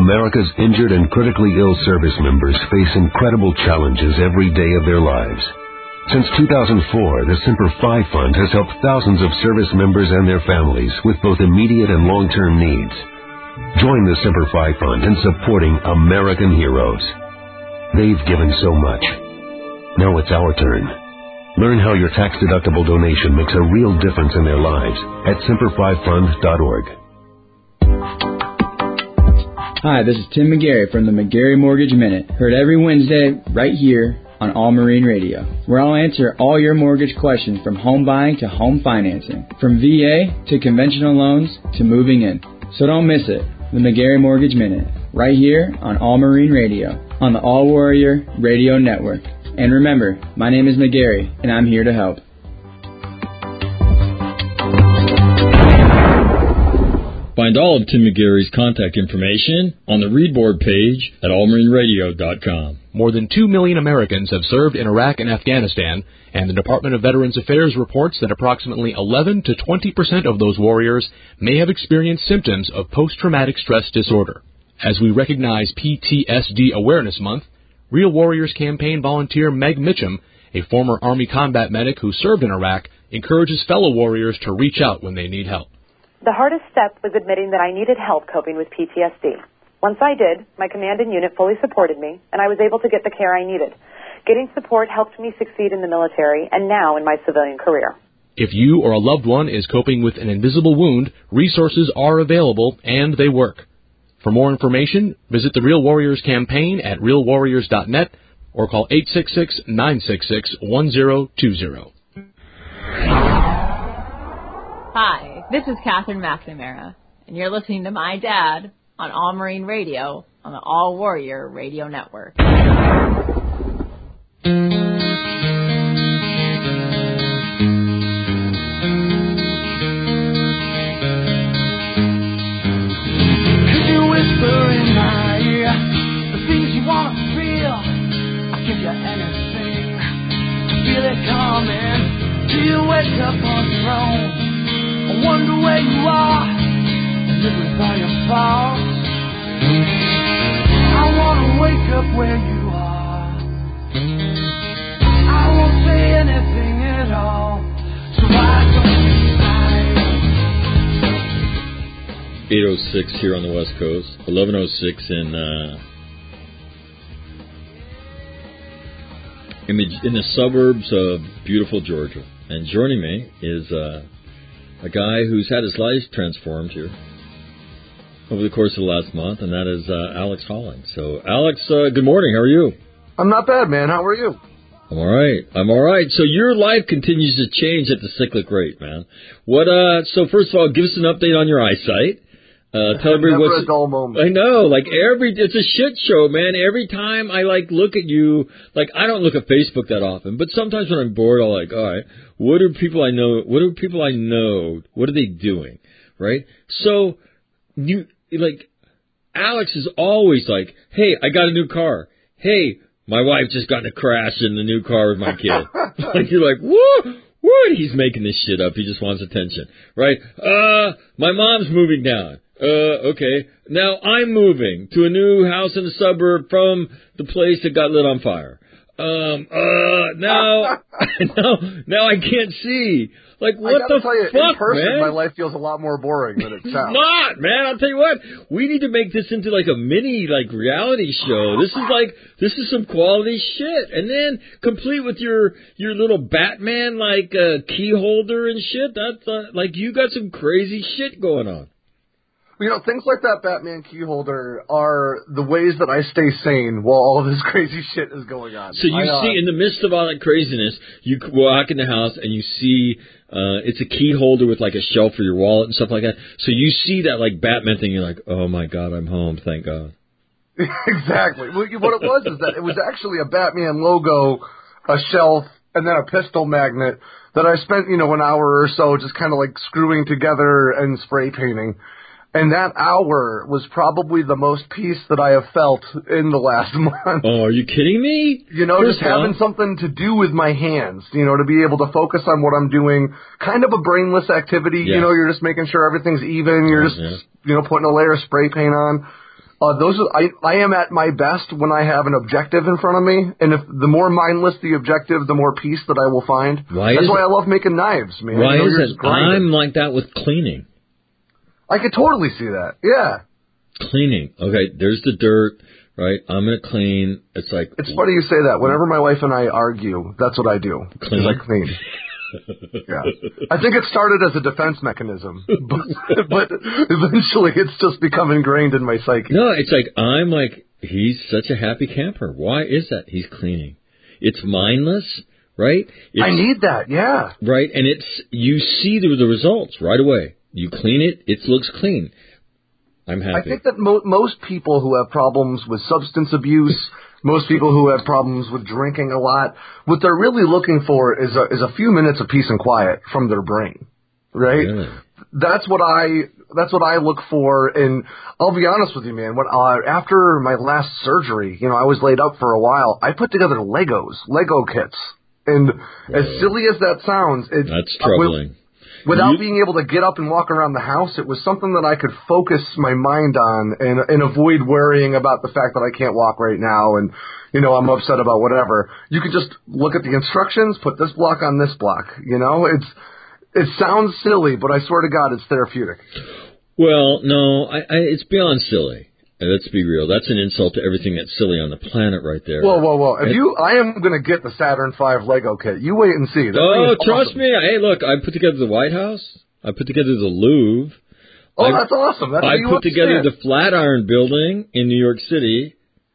America's injured and critically ill service members face incredible challenges every day of their lives. Since 2004, the Semper Fi Fund has helped thousands of service members and their families with both immediate and long-term needs. Join the Semper Fi Fund in supporting American heroes. They've given so much. Now it's our turn. Learn how your tax-deductible donation makes a real difference in their lives at SemperFiFund.org. Hi, this is Tim McGarry from the McGarry Mortgage Minute, heard every Wednesday right here on All Marine Radio, where I'll answer all your mortgage questions from home buying to home financing, from VA to conventional loans to moving in. So don't miss it, the McGarry Mortgage Minute, right here on All Marine Radio, on the All Warrior Radio Network. And remember, my name is McGarry, and I'm here to help. Find all of Tim McGarry's contact information on the Readboard page at allmarineradio.com. More than 2 million Americans have served in Iraq and Afghanistan, and the Department of Veterans Affairs reports that approximately 11 to 20% of those warriors may have experienced symptoms of post-traumatic stress disorder. As we recognize PTSD Awareness Month, Real Warriors campaign volunteer Meg Mitchum, a former Army combat medic who served in Iraq, encourages fellow warriors to reach out when they need help. The hardest step was admitting that I needed help coping with PTSD. Once I did, my command and unit fully supported me, and I was able to get the care I needed. Getting support helped me succeed in the military and now in my civilian career. If you or a loved one is coping with an invisible wound, resources are available and they work. For more information, visit the Real Warriors campaign at realwarriors.net or call 866-966-1020. Hi, this is Catherine McNamara, and you're listening to my dad on All Marine Radio on the All Warrior Radio Network. Could you whisper in my ear the things you want to feel? I'll give you anything to feel it coming. Do you wake up on your own? I wonder where you are, and live without your faults. I wanna wake up where you are. I won't say anything at all, so I don't decide. 8:06 here on the West Coast, 11:06 in the suburbs of beautiful Georgia. And joining me is a guy who's had his life transformed here over the course of the last month, and that is Alex Holling. So, Alex, good morning. How are you? I'm not bad, man. How are you? I'm all right. So your life continues to change at the cyclic rate, man. So first of all, give us an update on your eyesight. Tell everybody what's a dull moment. I know, it's a shit show, man. Every time I look at you, I don't look at Facebook that often, but sometimes when I'm bored, I'll all right, what are people I know? What are they doing? Right? So Alex is always hey, I got a new car. Hey, my wife just got in a crash in the new car with my kid. You're like, what? He's making this shit up. He just wants attention, right? My mom's moving down. Okay. Now I'm moving to a new house in the suburb from the place that got lit on fire. Now I can't see. What the fuck, in person, man? My life feels a lot more boring than it sounds. Not, man. I'll tell you what. We need to make this into a mini reality show. This is some quality shit. And then complete with your little Batman key holder and shit. That's you got some crazy shit going on. Things like that Batman key holder are the ways that I stay sane while all of this crazy shit is going on. So you see, in the midst of all that craziness, you walk in the house and you see it's a key holder with a shelf for your wallet and stuff like that. So you see that Batman thing, you're like, oh my God, I'm home, thank God. Exactly. What it was is that it was actually a Batman logo, a shelf, and then a pistol magnet that I spent, an hour or so just kind of screwing together and spray painting. And that hour was probably the most peace that I have felt in the last month. Oh, are you kidding me? Just having something to do with my hands, to be able to focus on what I'm doing. Kind of a brainless activity, yeah. You're just making sure everything's even. You're just, putting a layer of spray paint on. I am at my best when I have an objective in front of me, and if the more mindless the objective, the more peace that I will find. That's why I love making knives, man. Why is it? I'm like that with cleaning. I could totally see that. Yeah. Cleaning. Okay, there's the dirt, right? I'm going to clean. It's like... It's funny you say that. Whenever my wife and I argue, that's what I do. Clean? I clean. Yeah. I think it started as a defense mechanism, but eventually it's just become ingrained in my psyche. No, it's like, I'm like, he's such a happy camper. Why is that? He's cleaning. It's mindless, right? I need that, yeah. Right, and you see the results right away. You clean it, it looks clean. I'm happy. I think that most people who have problems with substance abuse, most people who have problems with drinking a lot, what they're really looking for is a few minutes of peace and quiet from their brain, right? Really? That's what I look for. And I'll be honest with you, man. When after my last surgery, I was laid up for a while. I put together Lego kits, and as silly as that sounds, that's troubling. Without being able to get up and walk around the house, it was something that I could focus my mind on and avoid worrying about the fact that I can't walk right now and, I'm upset about whatever. You could just look at the instructions, put this block on this block, It sounds silly, but I swear to God, it's therapeutic. Well, no, it's beyond silly. Let's be real. That's an insult to everything that's silly on the planet right there. Whoa. I am going to get the Saturn V Lego kit. You wait and see. Trust awesome. me. Hey, look, I put together the White House. I put together the Louvre. That's awesome. I put together the Flatiron Building in New York City.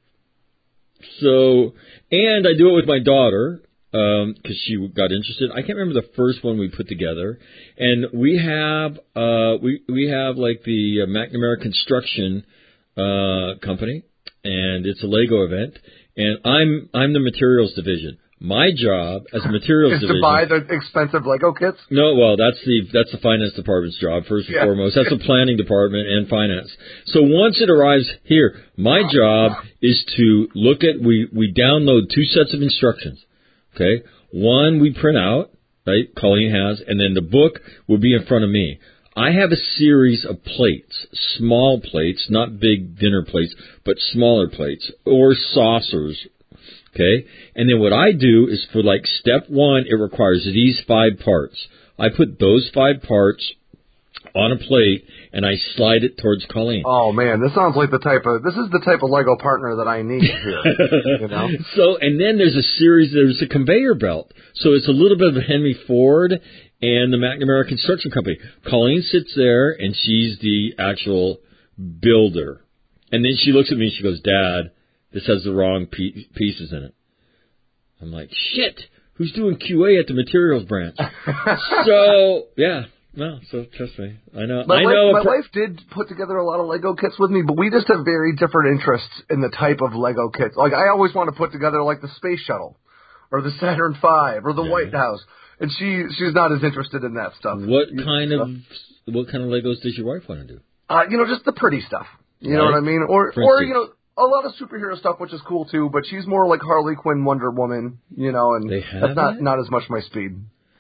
And I do it with my daughter because she got interested. I can't remember the first one we put together. And we have we have like the McNamara Construction company, and it's a Lego event, and I'm the materials division. My job as a materials division is to buy the expensive Lego kits. No, well, that's the finance department's job first and foremost. That's the planning department and finance. So once it arrives here, my job is to look at we download 2 sets of instructions. Okay, one we print out, right? Colleen has, and then the book will be in front of me. I have a series of plates, small plates, not big dinner plates, but smaller plates, or saucers, okay? And then what I do is for like step 1, it requires these 5 parts. I put those 5 parts on a plate, and I slide it towards Colleen. Oh, man, this sounds like this is the type of Lego partner that I need here, So, and then there's a conveyor belt. So it's a little bit of Henry Ford and the McNamara Construction Company. Colleen sits there, and she's the actual builder. And then she looks at me, and she goes, "Dad, this has the wrong pieces in it." I'm like, shit, who's doing QA at the materials branch? So, yeah. No, so trust me. I know. My wife did put together a lot of Lego kits with me, but we just have very different interests in the type of Lego kits. Like, I always want to put together, like, the Space Shuttle, or the Saturn V, or the White House. And she's not as interested in that stuff. What kind of Legos does your wife want to do? Just the pretty stuff. You know what I mean? Or a lot of superhero stuff, which is cool too. But she's more like Harley Quinn, Wonder Woman. And that's not as much my speed.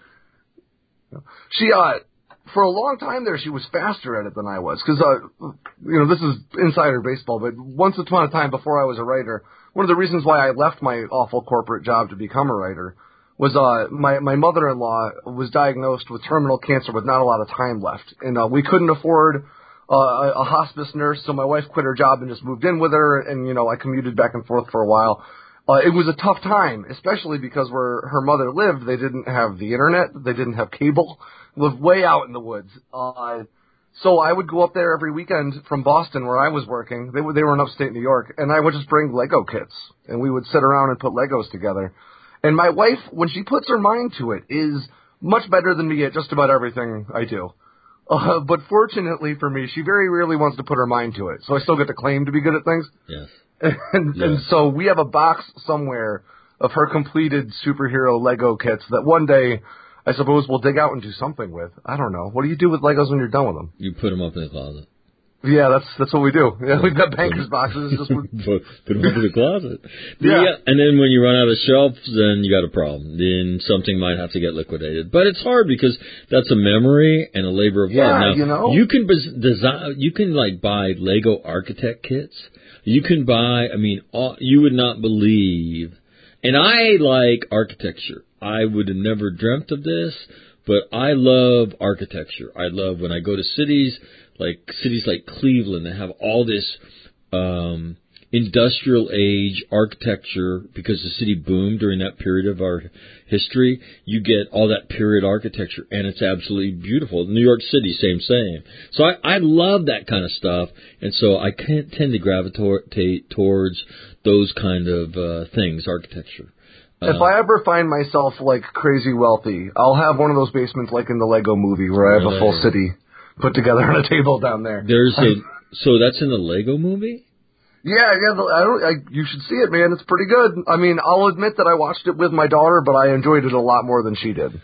She for a long time there, she was faster at it than I was. Because this is insider baseball. But once upon a time, before I was a writer, one of the reasons why I left my awful corporate job to become a writer was my mother-in-law was diagnosed with terminal cancer with not a lot of time left. And we couldn't afford a hospice nurse, so my wife quit her job and just moved in with her, and, I commuted back and forth for a while. It was a tough time, especially because where her mother lived, they didn't have the internet, they didn't have cable, lived way out in the woods. So I would go up there every weekend from Boston, where I was working. They were in upstate New York, and I would just bring Lego kits, and we would sit around and put Legos together. And my wife, when she puts her mind to it, is much better than me at just about everything I do. But fortunately for me, she very rarely wants to put her mind to it. So I still get to claim to be good at things. Yes. And so we have a box somewhere of her completed superhero Lego kits that one day I suppose we'll dig out and do something with. I don't know. What do you do with Legos when you're done with them? You put them up in the closet. Yeah, that's what we do. Yeah, we've got banker's boxes. Just put them into the closet. Yeah. And then when you run out of shelves, then you got a problem. Then something might have to get liquidated. But it's hard because that's a memory and a labor of love. Now, you know, you can design. You can like buy Lego architect kits. You can buy. I mean, you would not believe. And I like architecture. I would have never dreamt of this, but I love architecture. I love when I go to cities like Cleveland, that have all this industrial age architecture because the city boomed during that period of our history. You get all that period architecture, and it's absolutely beautiful. New York City, same. So I love that kind of stuff, and so I tend to gravitate towards those kind of things, architecture. If I ever find myself like crazy wealthy, I'll have one of those basements like in the Lego movie where I have a full city put together on a table down there. So that's in the Lego movie? Yeah. You should see it, man. It's pretty good. I mean, I'll admit that I watched it with my daughter, but I enjoyed it a lot more than she did.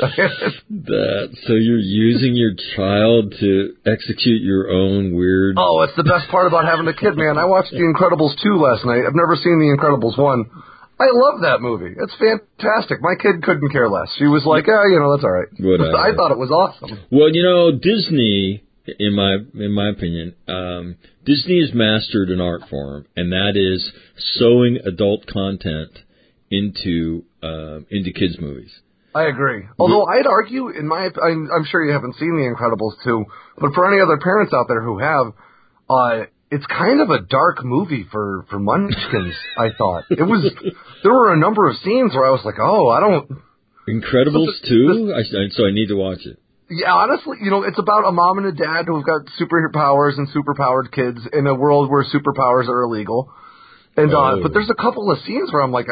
So you're using your child to execute your own weird... Oh, it's the best part about having a kid, man. I watched The Incredibles 2 last night. I've never seen The Incredibles 1. I love that movie. It's fantastic. My kid couldn't care less. She was like, that's all right. Whatever. I thought it was awesome. Well, Disney, in my opinion, Disney has mastered an art form, and that is sewing adult content into kids' movies. I agree. Although I'd argue, I'm sure you haven't seen The Incredibles 2, but for any other parents out there who have, it's kind of a dark movie for munchkins, I thought. There were a number of scenes where I was like, Incredibles 2? So I need to watch it. Yeah, honestly, it's about a mom and a dad who've got superpowers and superpowered kids in a world where superpowers are illegal. And but there's a couple of scenes where I'm like,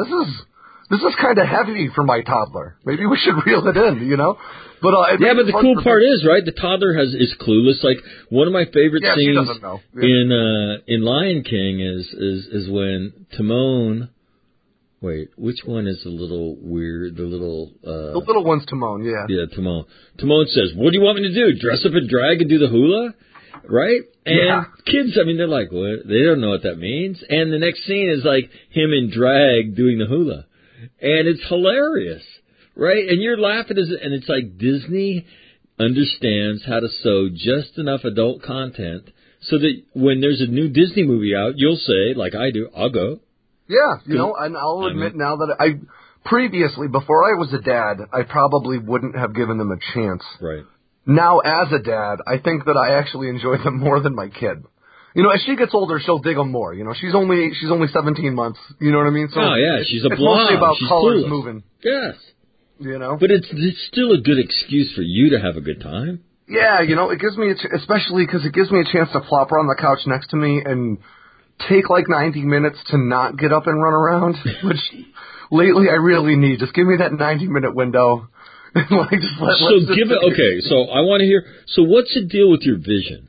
this is kind of heavy for my toddler. Maybe we should reel it in, But but the cool part is, right, the toddler is clueless. Like, one of my favorite scenes she doesn't know. Yeah. in Lion King is when Timon... Wait, which one is the little weird, the little one's Timon, yeah. Yeah, Timon. Timon says, what do you want me to do, dress up in drag and do the hula? Right? And kids, they're like, what? They don't know what that means. And the next scene is like him in drag doing the hula. And it's hilarious, right? And you're laughing, and it's like Disney understands how to sew just enough adult content so that when there's a new Disney movie out, you'll say, like I do, I'll go. Yeah, and I'll admit now that previously, before I was a dad, I probably wouldn't have given them a chance. Right. Now, as a dad, I think that I actually enjoy them more than my kid. As she gets older, she'll dig them more. She's only 17 months. You know what I mean? So she's a blob. It's mostly about she's colors clueless. moving. Yes. But it's still a good excuse for you to have a good time. Yeah, it gives me, especially because it gives me a chance to plop her on the couch next to me and take like 90 minutes to not get up and run around, which lately I really need. Just give me that 90-minute window. So I want to hear, so what's the deal with your vision?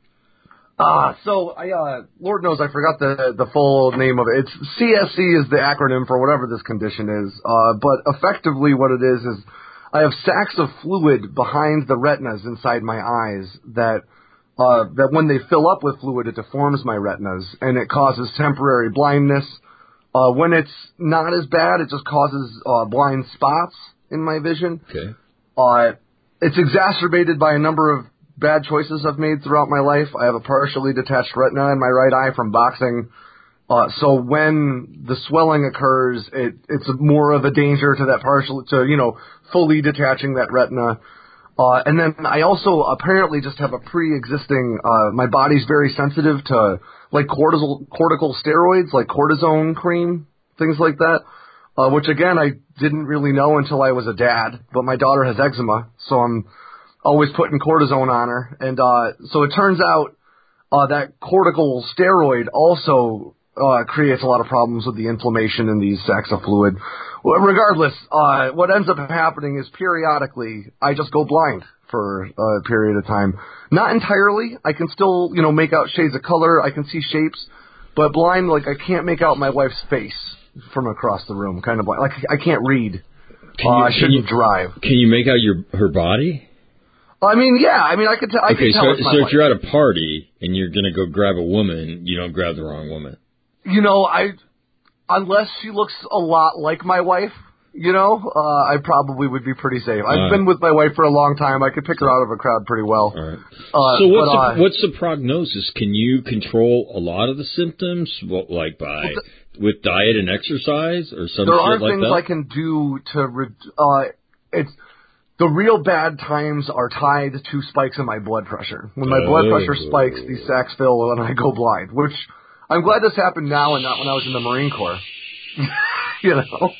Lord knows I forgot the full name of it. It's CSC is the acronym for whatever this condition is. But effectively what it is I have sacs of fluid behind the retinas inside my eyes that when they fill up with fluid, it deforms my retinas and it causes temporary blindness. When it's not as bad, it just causes blind spots in my vision. Okay. It's exacerbated by a number of bad choices I've made throughout my life. I have a partially detached retina in my right eye from boxing. So when the swelling occurs, it's more of a danger to that fully detaching that retina. And then I also apparently just have a pre-existing, my body's very sensitive to like cortical steroids, like cortisone cream, things like that, which again, I didn't really know until I was a dad, but my daughter has eczema, so I'm always putting cortisone on her. And, so it turns out, that cortical steroid also, creates a lot of problems with the inflammation in these sacs of fluid. Well, regardless, what ends up happening is periodically I just go blind for a period of time. Not entirely. I can still, make out shades of color. I can see shapes, but blind, like I can't make out my wife's face from across the room. Kind of like I can't read. I shouldn't drive. Can you make out her body? I mean, yeah. I mean, I could tell. I Okay, can tell so if you're at a party and you're gonna go grab a woman, you don't grab the wrong woman. You know, unless she looks a lot like my wife, you know, I probably would be pretty safe. I've been with my wife for a long time. I could pick her out of a crowd pretty well. All right. So what's the prognosis? Can you control a lot of the symptoms, like with diet and exercise or some shit like that? There are things I can do to the real bad times are tied to spikes in my blood pressure. When my blood pressure spikes, these sacs fill and I go blind, which I'm glad this happened now and not when I was in the Marine Corps. You know?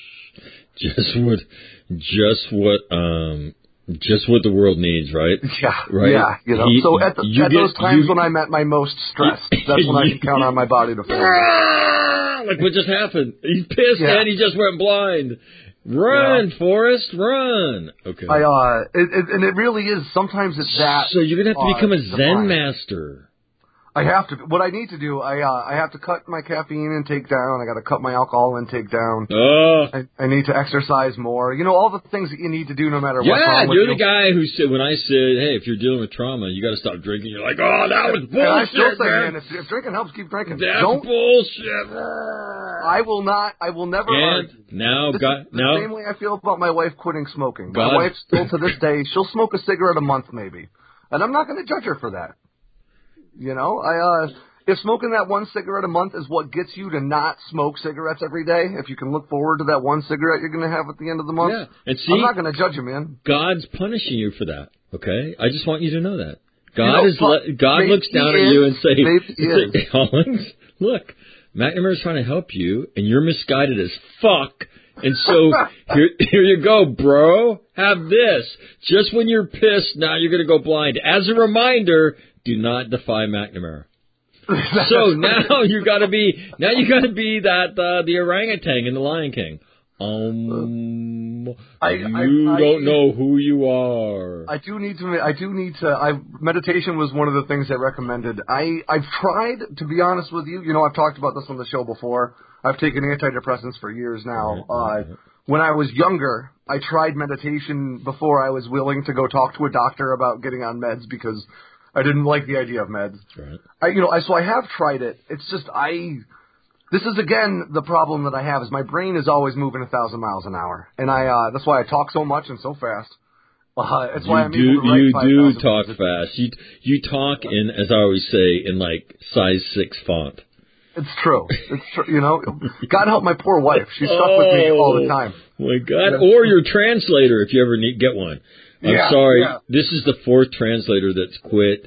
Just what the world needs, right? Yeah, right? Yeah, you know. So at those times when I'm at my most stressed, that's when I can count on my body to fail. Like what just happened? He's pissed and he just went blind. Run, Forrest, run. Okay. And it really is. Sometimes it's that. So you're gonna have to become a Zen master. I have to. What I need to do, I have to cut my caffeine intake down. I got to cut my alcohol intake down. I need to exercise more. You know, all the things that you need to do no matter what. Yeah, you're the guy who said, when I said, hey, if you're dealing with trauma, you got to stop drinking. You're like, oh, that was bullshit, I still say, man. If drinking helps, keep drinking. That's bullshit. I will never argue. The same way I feel about my wife quitting smoking. My wife still, to this day, she'll smoke a cigarette a month maybe. And I'm not going to judge her for that. You know, if smoking that one cigarette a month is what gets you to not smoke cigarettes every day, if you can look forward to that one cigarette you're going to have at the end of the month, and see, I'm not going to judge you, man. God's punishing you for that, okay? I just want you to know that. God looks down at you and say, Hollins, look, McNamara's trying to help you, and you're misguided as fuck. And so, here you go, bro. Have this. Just when you're pissed, now you're going to go blind. As a reminder, do not defy McNamara. So now you got to be that the orangutan in the Lion King. You don't know who you are. I do need to. Meditation was one of the things I recommended. I've tried, to be honest with you. You know, I've talked about this on the show before. I've taken antidepressants for years now. When I was younger, I tried meditation before I was willing to go talk to a doctor about getting on meds because I didn't like the idea of meds. Right. So I have tried it. It's just this is again the problem that I have is my brain is always moving 1,000 miles an hour, and that's why I talk so much and so fast. It's why I'm able to write 5,000 You do talk fast. You talk in, as I always say, in like size 6 font. It's true. You know, God help my poor wife. She's stuck with me all the time. My God. Or your translator, if you ever get one. I'm sorry. Yeah. This is the 4th translator that's quit.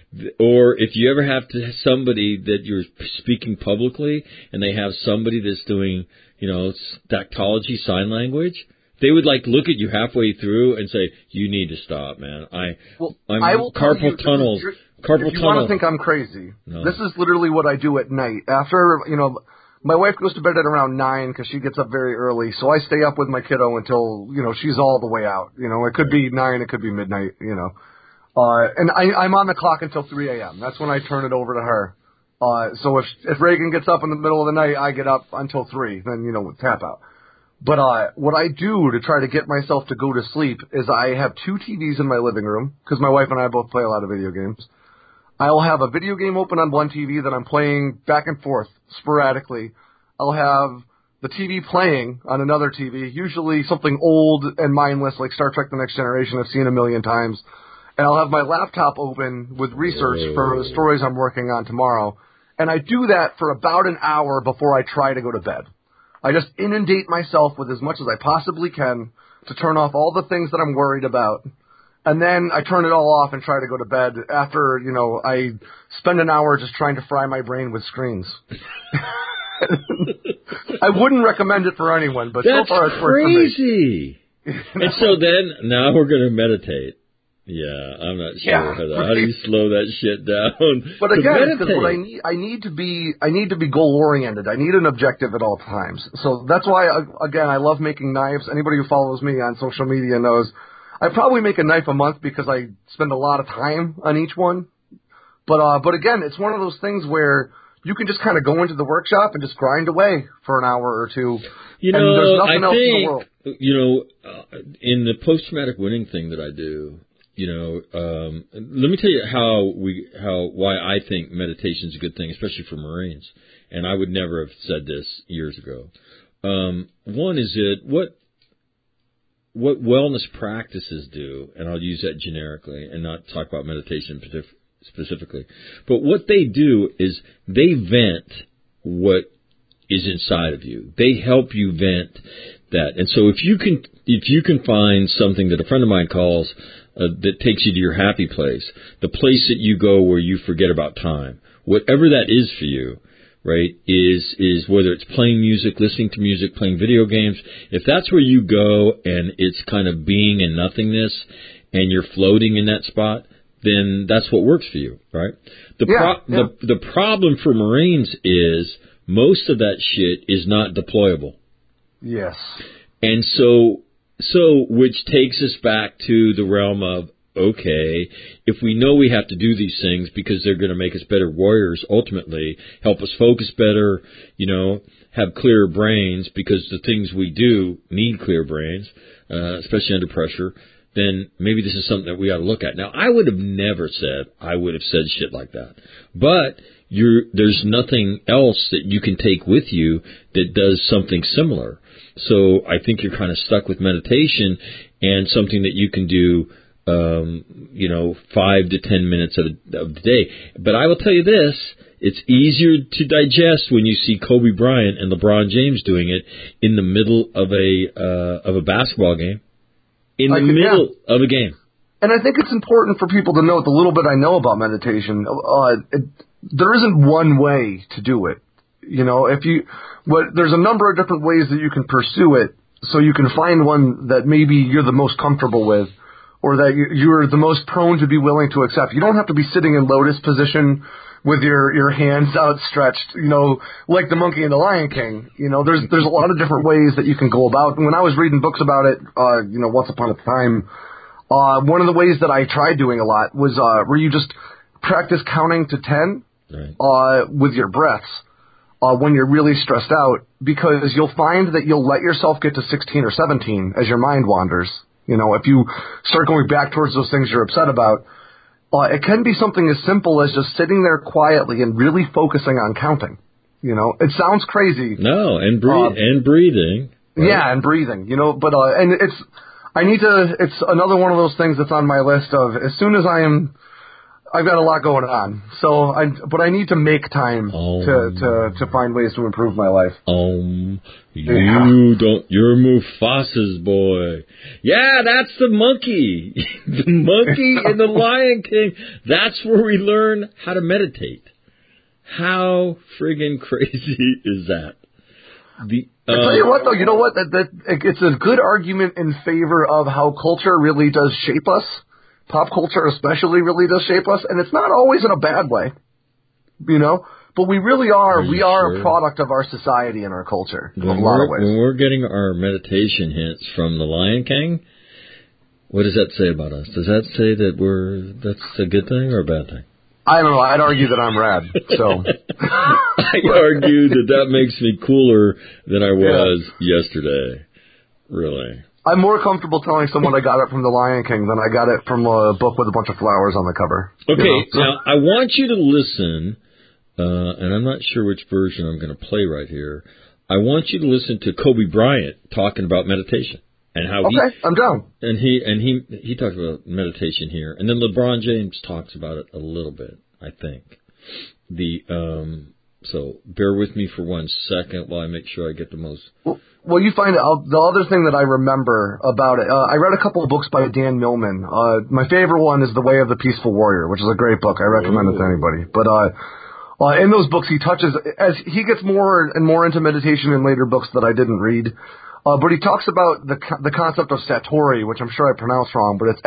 Or if you ever have to have somebody that you're speaking publicly and they have somebody that's doing, you know, dactology, sign language, they would like look at you halfway through and say, "You need to stop, man." I will carpal tunnels. If you want to think I'm crazy, This is literally what I do at night. After, you know, my wife goes to bed at around 9 because she gets up very early, so I stay up with my kiddo until, you know, she's all the way out. You know, it could be 9, it could be midnight, you know. And I'm on the clock until 3 a.m. That's when I turn it over to her. So if Reagan gets up in the middle of the night, I get up until 3, then, you know, tap out. But what I do to try to get myself to go to sleep is I have 2 TVs in my living room because my wife and I both play a lot of video games. I'll have a video game open on one TV that I'm playing back and forth sporadically. I'll have the TV playing on another TV, usually something old and mindless like Star Trek The Next Generation I've seen a million times. And I'll have my laptop open with research for the stories I'm working on tomorrow. And I do that for about an hour before I try to go to bed. I just inundate myself with as much as I possibly can to turn off all the things that I'm worried about. And then I turn it all off and try to go to bed after, you know, I spend an hour just trying to fry my brain with screens. I wouldn't recommend it for anyone, but that's so far it's worked for me. Crazy. And so then, now we're going to meditate. Yeah, I'm not sure how do you slow that shit down? But again, because what I need to be goal oriented. I need an objective at all times. So that's why again I love making knives. Anybody who follows me on social media knows I probably make a knife a month because I spend a lot of time on each one. But again, it's one of those things where you can just kind of go into the workshop and just grind away for an hour or two. You know, and there's nothing else in the world. You know, in the post-traumatic winning thing that I do, let me tell you why I think meditation is a good thing, especially for Marines. And I would never have said this years ago. One is what wellness practices do, and I'll use that generically and not talk about meditation specifically. But what they do is they vent what is inside of you. They help you vent that. And so if you can find something that a friend of mine calls that takes you to your happy place, the place that you go where you forget about time, whatever that is for you, right, is whether it's playing music, listening to music, playing video games, if that's where you go and it's kind of being and nothingness and you're floating in that spot, then that's what works for you, right? The problem for Marines is most of that shit is not deployable. Yes. And so which takes us back to the realm of, okay, if we know we have to do these things because they're going to make us better warriors, ultimately, help us focus better, have clearer brains because the things we do need clear brains, especially under pressure, then maybe this is something that we ought to look at. Now, I would have never said shit like that. But there's nothing else that you can take with you that does something similar. So I think you're kind of stuck with meditation and something that you can do 5 to 10 minutes of the day. But I will tell you this, it's easier to digest when you see Kobe Bryant and LeBron James doing it in the middle of a basketball game. In the middle of a game. And I think it's important for people to note the little bit I know about meditation. There isn't one way to do it. There's a number of different ways that you can pursue it, so you can find one that maybe you're the most comfortable with, or that you're the most prone to be willing to accept. You don't have to be sitting in lotus position with your hands outstretched, like the monkey in the Lion King. There's a lot of different ways that you can go about. And when I was reading books about it, once upon a time, one of the ways that I tried doing a lot was where you just practice counting to 10 with your breaths when you're really stressed out, because you'll find that you'll let yourself get to 16 or 17 as your mind wanders. If you start going back towards those things you're upset about, it can be something as simple as just sitting there quietly and really focusing on counting. It sounds crazy. No, and breathing. Right? Yeah, and breathing. But it's another one of those things that's on my list of as soon as I've got a lot going on. But I need to make time to find ways to improve my life. You're Mufasa's boy. Yeah, that's the monkey. The monkey in the Lion King. That's where we learn how to meditate. How friggin' crazy is that? I tell you what, though, you know what? That it's a good argument in favor of how culture really does shape us. Pop culture especially really does shape us, and it's not always in a bad way, But we really are. We are a product of our society and our culture in a lot of ways. When we're getting our meditation hints from the Lion King, what does that say about us? Does that say that that's a good thing or a bad thing? I don't know. I'd argue that I'm rad. So I'd argue that makes me cooler than I was yesterday. Really. I'm more comfortable telling someone I got it from the Lion King than I got it from a book with a bunch of flowers on the cover. Okay, now I want you to listen, and I'm not sure which version I'm going to play right here. I want you to listen to Kobe Bryant talking about meditation and how I'm down. And he talks about meditation here, and then LeBron James talks about it a little bit, I think. So bear with me for 1 second while I make sure I get the most. Well, you find out the other thing that I remember about it. I read a couple of books by Dan Millman. My favorite one is The Way of the Peaceful Warrior, which is a great book. I recommend it to anybody. But in those books, he touches, as he gets more and more into meditation in later books that I didn't read. But he talks about the concept of Satori, which I'm sure I pronounced wrong, but it's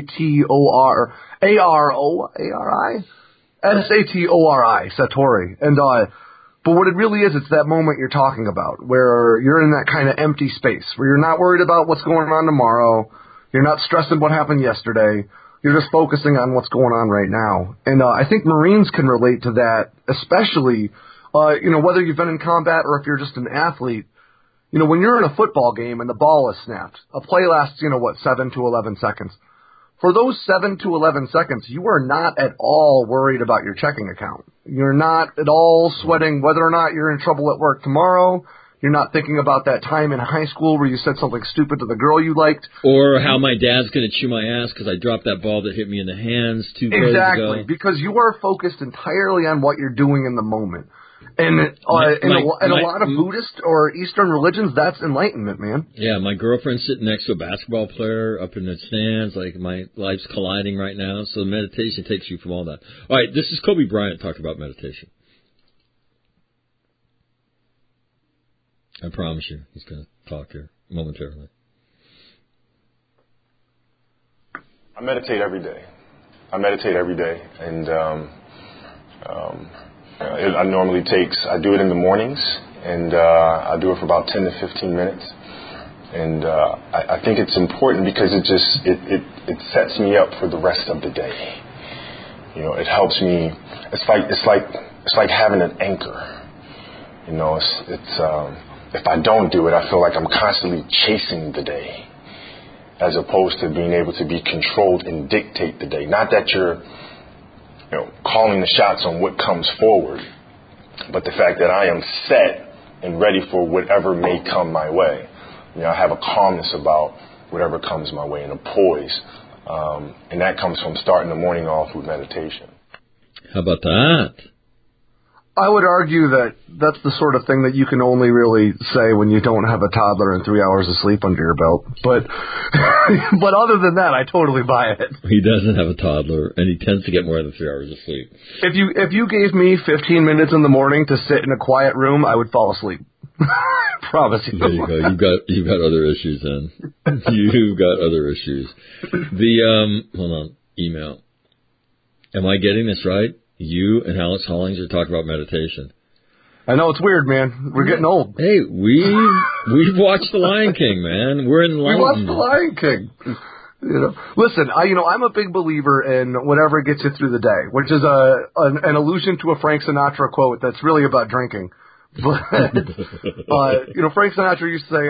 Satori, Satori. And but what it really is, it's that moment you're talking about, where you're in that kind of empty space, where you're not worried about what's going on tomorrow, you're not stressing what happened yesterday, you're just focusing on what's going on right now. And I think Marines can relate to that, especially, whether you've been in combat or if you're just an athlete. When you're in a football game and the ball is snapped, a play lasts, 7 to 11 seconds. for those 7 to 11 seconds, you are not at all worried about your checking account. You're not at all sweating whether or not you're in trouble at work tomorrow. You're not thinking about that time in high school where you said something stupid to the girl you liked. Or how my dad's going to chew my ass because I dropped that ball that hit me in the hands 2 days ago. Exactly, because you are focused entirely on what you're doing in the moment. And in a lot of Buddhist or Eastern religions, that's enlightenment, man. Yeah, my girlfriend's sitting next to a basketball player up in the stands. Like, my life's colliding right now. So meditation takes you from all that. All right, this is Kobe Bryant talking about meditation. I promise you, he's going to talk here momentarily. I meditate every day. And it normally I do it in the mornings, and I do it for about 10 to 15 minutes. And I think it's important because it sets me up for the rest of the day. You know, it helps me. It's like having an anchor. You know, if I don't do it, I feel like I'm constantly chasing the day, as opposed to being able to be controlled and dictate the day. Not that you're, calling the shots on what comes forward, but the fact that I am set and ready for whatever may come my way. I have a calmness about whatever comes my way and a poise, and that comes from starting the morning off with meditation. How about that? I would argue that that's the sort of thing that you can only really say when you don't have a toddler and 3 hours of sleep under your belt. But other than that, I totally buy it. He doesn't have a toddler, and he tends to get more than 3 hours of sleep. If you gave me 15 minutes in the morning to sit in a quiet room, I would fall asleep. Promise you. There you go. You've got other issues then. You've got other issues. Hold on. Email. Am I getting this right? You and Alex Hollings are talking about meditation. I know, it's weird, man. We're getting old. Hey, we've watched The Lion King, man. We're enlightened. We watched The Lion King. Listen, I'm a big believer in whatever gets you through the day, which is an allusion to a Frank Sinatra quote that's really about drinking. But Frank Sinatra used to say,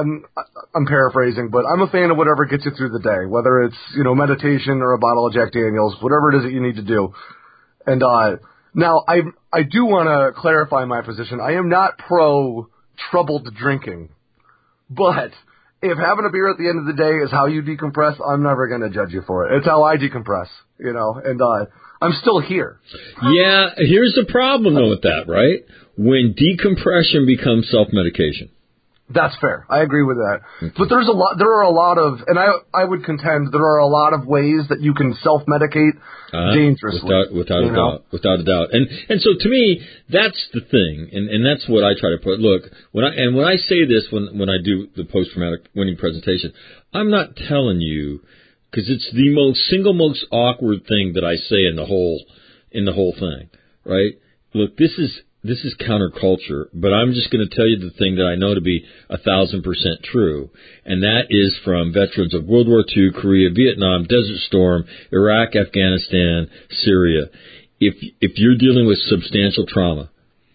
I'm paraphrasing, but I'm a fan of whatever gets you through the day, whether it's meditation or a bottle of Jack Daniels, whatever it is that you need to do. And now I do want to clarify my position. I am not pro troubled drinking, but if having a beer at the end of the day is how you decompress, I'm never going to judge you for it. It's how I decompress, and I'm still here. Yeah, here's the problem though with that, right? When decompression becomes self-medication. That's fair. I agree with that. Okay. But there are a lot of, and I would contend there are a lot of ways that you can self-medicate dangerously. Without a doubt. And so to me, that's the thing, and that's what I try to put. Look, when I say this when I do the post-traumatic winning presentation, I'm not telling you, because it's the single most awkward thing that I say in the whole thing, right? Look, this is counterculture, but I'm just going to tell you the thing that I know to be 1,000% true, and that is from veterans of World War II, Korea, Vietnam, Desert Storm, Iraq, Afghanistan, Syria. If you're dealing with substantial trauma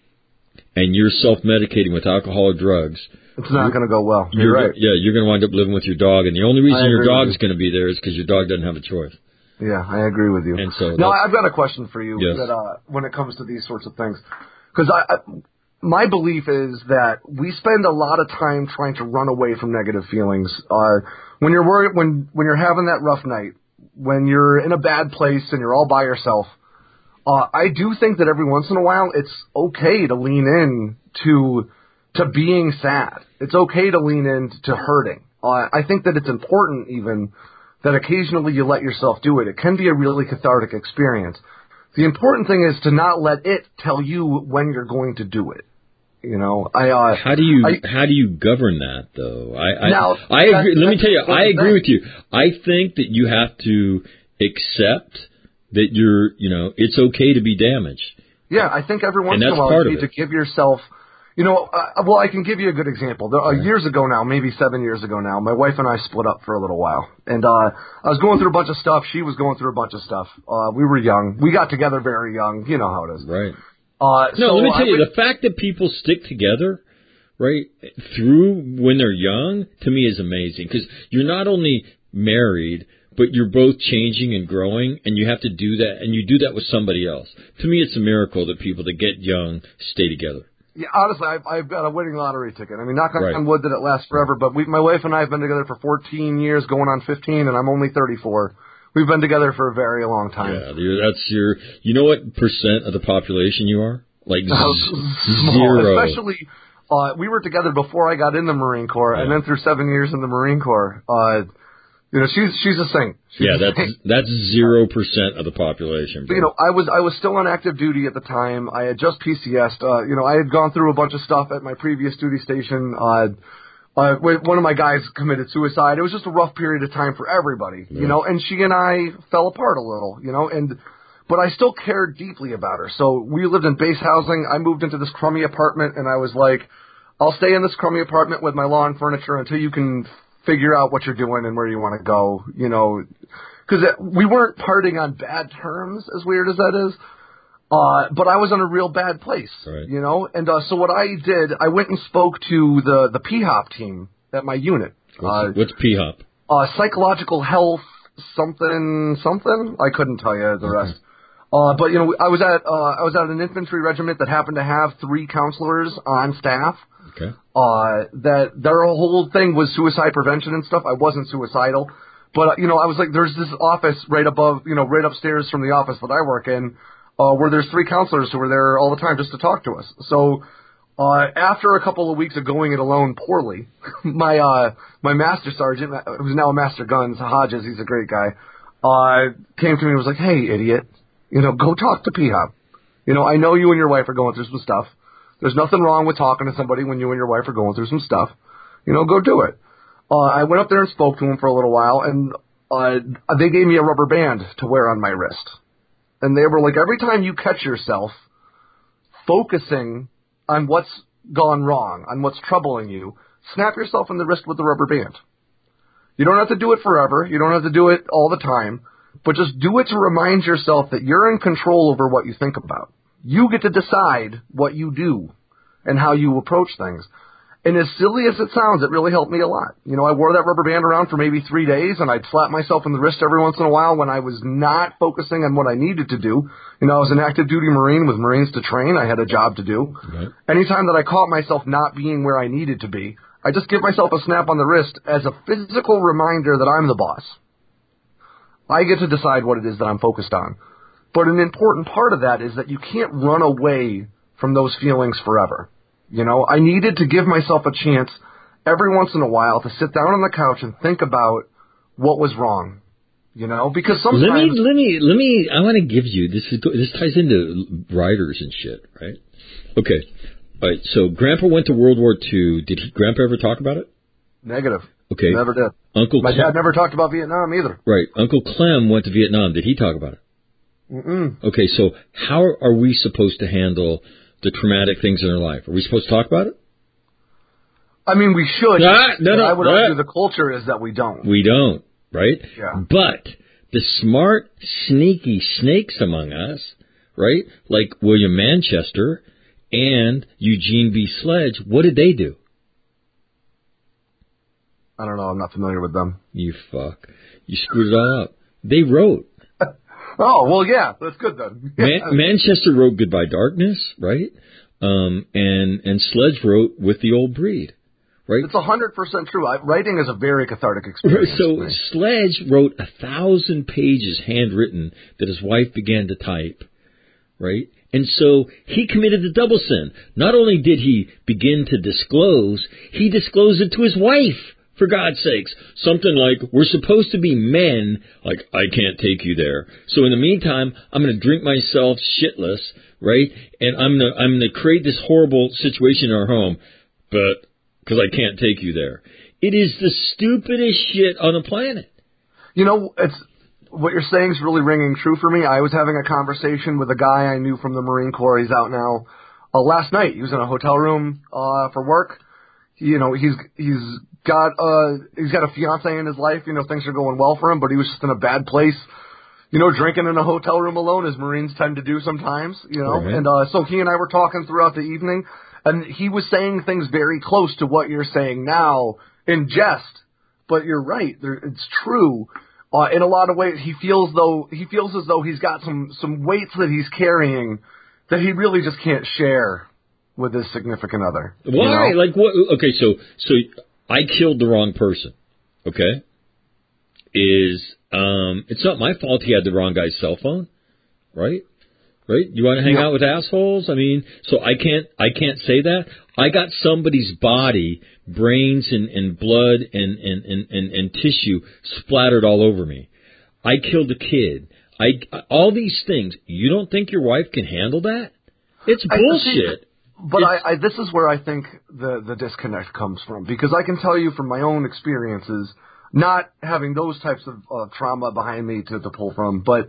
and you're self-medicating with alcohol or drugs, it's not going to go well. You're right. You're going to wind up living with your dog, and the only reason your dog's going to be there is because your dog doesn't have a choice. Yeah, I agree with you. And so now I've got a question for you. Yes. That when it comes to these sorts of things. Because my belief is that we spend a lot of time trying to run away from negative feelings. When you're worried, when you're having that rough night, when you're in a bad place and you're all by yourself, I do think that every once in a while it's okay to lean in to being sad. It's okay to lean in to hurting. I think that it's important even that occasionally you let yourself do it. It can be a really cathartic experience. The important thing is to not let it tell you when you're going to do it. How do you govern that though? I agree. Let me tell you, I agree with you. I think that you have to accept that it's okay to be damaged. Yeah, I think every once in a while you need to give yourself. Well, I can give you a good example. Years ago now, maybe 7 years ago now, my wife and I split up for a little while. And I was going through a bunch of stuff. She was going through a bunch of stuff. We were young. We got together very young. You know how it is. Right. Let me tell you, the fact that people stick together, right, through when they're young, to me is amazing. Because you're not only married, but you're both changing and growing, and you have to do that, and you do that with somebody else. To me, it's a miracle that people that get young stay together. Yeah, honestly, I've got a winning lottery ticket. I mean, knock on wood that it lasts forever, but my wife and I have been together for 14 years, going on 15, and I'm only 34. We've been together for a very long time. Yeah, that's your. You know what percent of the population you are? Like small, zero. Especially, we were together before I got in the Marine Corps, and then through 7 years in the Marine Corps. She's a saint. That's 0% of the population. But, I was still on active duty at the time. I had just PCS'd. I had gone through a bunch of stuff at my previous duty station. One of my guys committed suicide. It was just a rough period of time for everybody, and she and I fell apart a little, but I still cared deeply about her. So we lived in base housing. I moved into this crummy apartment, and I was like, I'll stay in this crummy apartment with my lawn furniture until you can figure out what you're doing and where you want to go, because we weren't parting on bad terms, as weird as that is. But I was in a real bad place, and so what I did, I went and spoke to the PHOP team at my unit. What's PHOP? Psychological health, something. I couldn't tell you the rest. But I was at an infantry regiment that happened to have 3 counselors on staff. Okay. That their whole thing was suicide prevention and stuff. I wasn't suicidal, but I was like, there's this office right above, right upstairs from the office that I work in, where there's 3 counselors who were there all the time just to talk to us. So, after a couple of weeks of going it alone poorly, my master sergeant, who's now a master guns, Hodges, he's a great guy, came to me and was like, hey, idiot, go talk to PHOP. I know you and your wife are going through some stuff. There's nothing wrong with talking to somebody when you and your wife are going through some stuff. Go do it. I went up there and spoke to him for a little while, and they gave me a rubber band to wear on my wrist. And they were like, every time you catch yourself focusing on what's gone wrong, on what's troubling you, snap yourself in the wrist with the rubber band. You don't have to do it forever. You don't have to do it all the time. But just do it to remind yourself that you're in control over what you think about. You get to decide what you do and how you approach things. And as silly as it sounds, it really helped me a lot. I wore that rubber band around for maybe 3 days, and I'd slap myself in the wrist every once in a while when I was not focusing on what I needed to do. I was an active duty Marine with Marines to train. I had a job to do. Right. Anytime that I caught myself not being where I needed to be, I just give myself a snap on the wrist as a physical reminder that I'm the boss. I get to decide what it is that I'm focused on. But an important part of that is that you can't run away from those feelings forever. I needed to give myself a chance every once in a while to sit down on the couch and think about what was wrong. Because sometimes... Let me, I want to give you, this ties into writers and shit, right? Okay. All right, so Grandpa went to World War II. Did Grandpa ever talk about it? Negative. Okay. Never did. My dad never talked about Vietnam either. Right. Uncle Clem went to Vietnam. Did he talk about it? Mm-mm. Okay, so how are we supposed to handle the traumatic things in our life? Are we supposed to talk about it? I mean, we should. No, I would argue the culture is that we don't. We don't, right? Yeah. But the smart, sneaky snakes among us, right, like William Manchester and Eugene B. Sledge, what did they do? I don't know. I'm not familiar with them. You fuck. You screwed it all up. They wrote. Oh, well, yeah. That's good then. Manchester wrote Goodbye Darkness, right? And Sledge wrote With the Old Breed, right? It's 100% true. Writing is a very cathartic experience. So Sledge wrote 1,000 pages handwritten that his wife began to type, right? And so he committed the double sin. Not only did he begin to disclose, he disclosed it to his wife. For God's sakes, something like, we're supposed to be men, like, I can't take you there. So in the meantime, I'm going to drink myself shitless, right? And I'm going to create this horrible situation in our home, but, because I can't take you there. It is the stupidest shit on the planet. It's, what you're saying is really ringing true for me. I was having a conversation with a guy I knew from the Marine Corps. He's out now. Last night, he was in a hotel room, for work. He's got a fiance in his life. Things are going well for him, but he was just in a bad place. Drinking in a hotel room alone, as Marines tend to do sometimes. Right. And so he and I were talking throughout the evening, and he was saying things very close to what you're saying now in jest. But you're right; it's true. In a lot of ways, he feels as though he's got some weights that he's carrying that he really just can't share with his significant other. Why? You know? Like what? Okay, so I killed the wrong person. Okay, it's not my fault he had the wrong guy's cell phone, right? Right? You want to hang out with assholes? I mean, so I can't say that. I got somebody's body, brains and blood and tissue splattered all over me. I killed a kid. All these things. You don't think your wife can handle that? It's bullshit. But this is where I think the disconnect comes from, because I can tell you from my own experiences, not having those types of trauma behind me to pull from, but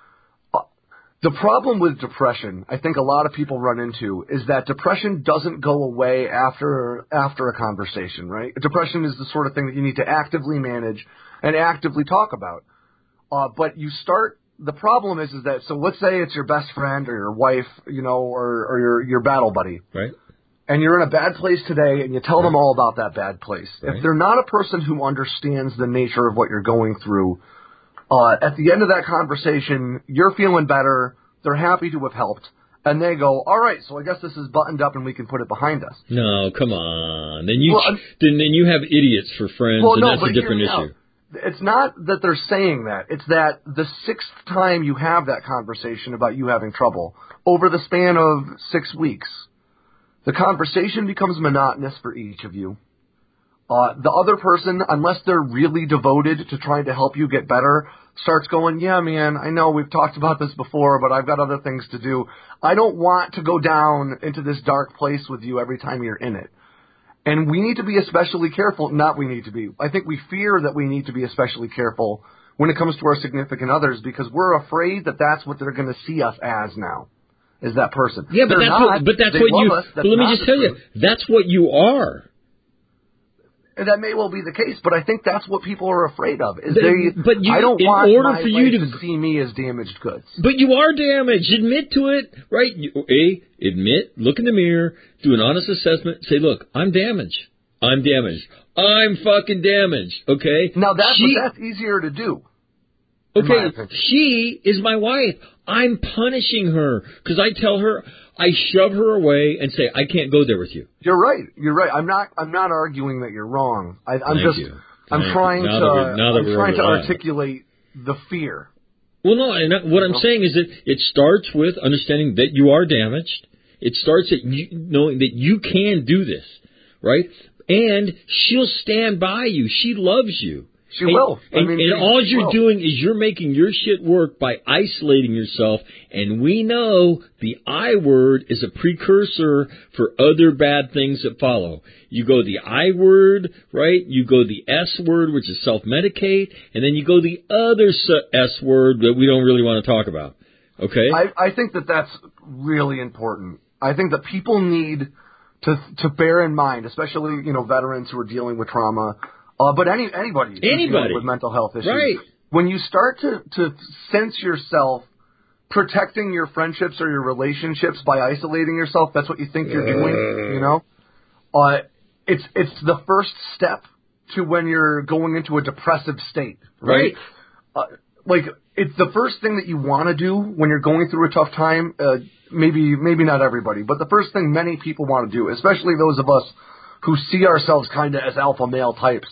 the problem with depression, I think a lot of people run into, is that depression doesn't go away after a conversation, right? Depression is the sort of thing that you need to actively manage and actively talk about. But the problem is that, so let's say it's your best friend or your wife, you know, or your battle buddy. Right. And you're in a bad place today and you tell them all about that bad place. Right. If they're not a person who understands the nature of what you're going through, at the end of that conversation, you're feeling better, they're happy to have helped, and they go, all right, so I guess this is buttoned up and we can put it behind us. No, come on. Then you have idiots for friends, and that's a different issue. It's not that they're saying that. It's that the sixth time you have that conversation about you having trouble, over the span of 6 weeks, the conversation becomes monotonous for each of you. The other person, unless they're really devoted to trying to help you get better, starts going, yeah, man, I know we've talked about this before, but I've got other things to do. I don't want to go down into this dark place with you every time you're in it. And we need to be especially careful. I think we fear that we need to be especially careful when it comes to our significant others, because we're afraid that that's what they're going to see us as now, is that person. Yeah, but let me just tell you, that's what you are. And that may well be the case, but I think that's what people are afraid of. I don't want my wife to see me as damaged goods. But you are damaged. Admit to it, right? Admit, look in the mirror, do an honest assessment, say, look, I'm damaged. I'm fucking damaged, okay? Now, that's easier to do. Okay, she is my wife. I'm punishing her because I tell her, I shove her away and say, I can't go there with you. You're right. I'm not arguing that you're wrong. I'm trying to articulate the fear. Well, no, and what I'm saying is that it starts with understanding that you are damaged. It starts at knowing that you can do this, right? And she'll stand by you. She loves you. She will. And all you're doing is you're making your shit work by isolating yourself. And we know the I word is a precursor for other bad things that follow. You go the I word, right? You go the S word, which is self-medicate. And then you go the other S word that we don't really want to talk about. Okay? I think that that's really important. I think that people need to bear in mind, especially, veterans who are dealing with trauma, but anybody dealing with mental health issues. Right. When you start to sense yourself protecting your friendships or your relationships by isolating yourself, that's what you think you're doing, it's the first step to when you're going into a depressive state, right? It's the first thing that you want to do when you're going through a tough time. Maybe not everybody, but the first thing many people want to do, especially those of us who see ourselves kind of as alpha male types,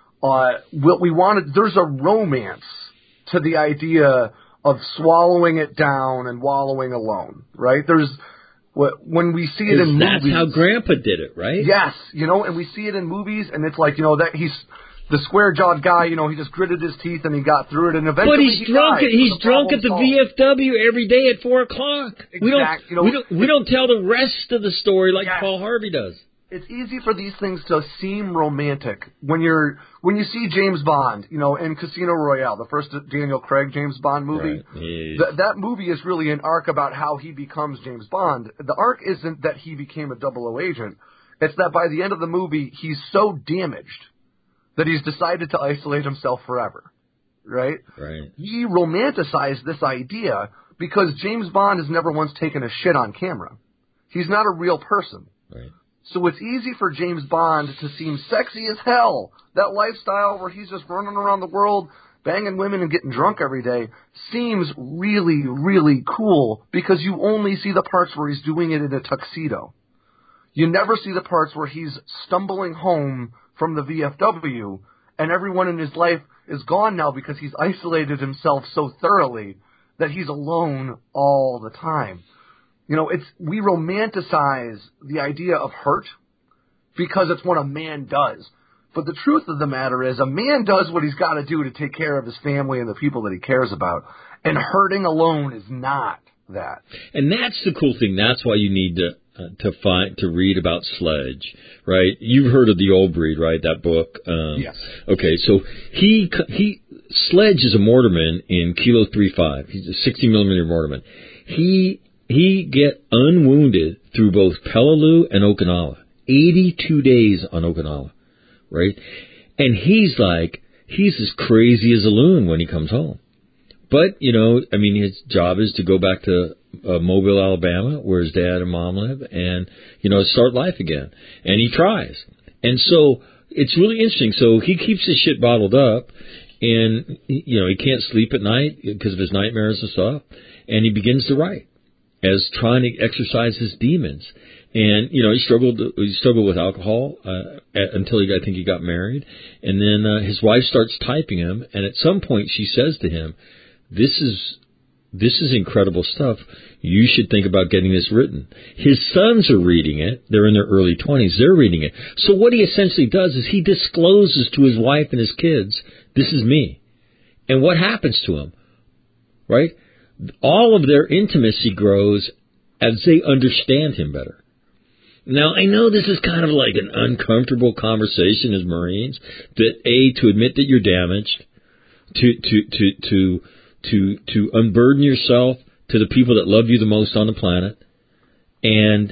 there's a romance to the idea of swallowing it down and wallowing alone, right? When we see it in movies. That's how Grandpa did it, right? Yes, and we see it in movies, and it's like, that he's the square-jawed guy, he just gritted his teeth and he got through it, and eventually But he's drunk. He's drunk at the VFW every day at 4:00. Exactly. We don't tell the rest of the story like Paul Harvey does. It's easy for these things to seem romantic when you see James Bond, in Casino Royale, the first Daniel Craig James Bond movie. Right. That movie is really an arc about how he becomes James Bond. The arc isn't that he became a 00 agent. It's that by the end of the movie, he's so damaged that he's decided to isolate himself forever. Right? Right. He romanticized this idea because James Bond has never once taken a shit on camera. He's not a real person. Right. So it's easy for James Bond to seem sexy as hell. That lifestyle where he's just running around the world, banging women and getting drunk every day seems really, really cool because you only see the parts where he's doing it in a tuxedo. You never see the parts where he's stumbling home from the VFW and everyone in his life is gone now because he's isolated himself so thoroughly that he's alone all the time. You know, we romanticize the idea of hurt because it's what a man does. But the truth of the matter is a man does what he's got to do to take care of his family and the people that he cares about. And hurting alone is not that. And that's the cool thing. That's why you need to read about Sledge, right? You've heard of The Old Breed, right? That book. Yes. Okay, so Sledge is a mortarman in Kilo 3-5. He's a 60 millimeter mortarman. He get unwounded through both Peleliu and Okinawa. 82 days on Okinawa, right? And he's as crazy as a loon when he comes home. But, you know, I mean, his job is to go back to Mobile, Alabama, where his dad and mom live, and, you know, start life again. And he tries. And so it's really interesting. So he keeps his shit bottled up, and, you know, he can't sleep at night because of his nightmares and stuff. And he begins to write as trying to exercise his demons. And, you know, he struggled with alcohol until I think he got married. And then his wife starts typing him, and at some point she says to him, this is incredible stuff. You should think about getting this written. His sons are reading it. They're in their early 20s. They're reading it. So what he essentially does is he discloses to his wife and his kids, this is me. And what happens to him? Right? All of their intimacy grows as they understand him better. Now, I know this is kind of like an uncomfortable conversation as Marines, that to admit that you're damaged, to unburden yourself to the people that love you the most on the planet, and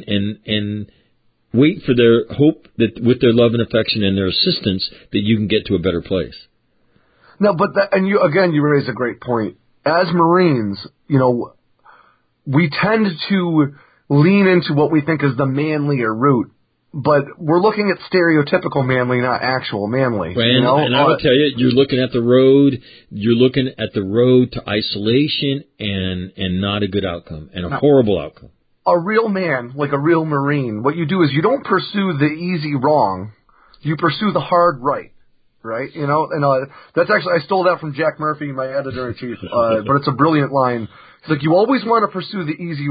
wait for their hope that with their love and affection and their assistance that you can get to a better place. No, but you raise a great point. As Marines, you know, we tend to lean into what we think is the manlier route, but we're looking at stereotypical manly, not actual manly. Right, you know? And I will tell you, you're looking at the road to isolation and not a good outcome, and a horrible outcome. A real man, like a real Marine, what you do is you don't pursue the easy wrong, you pursue the hard right. Right, you know, and that's actually, I stole that from Jack Murphy, my editor-in-chief, but it's a brilliant line. It's like, you always want to pursue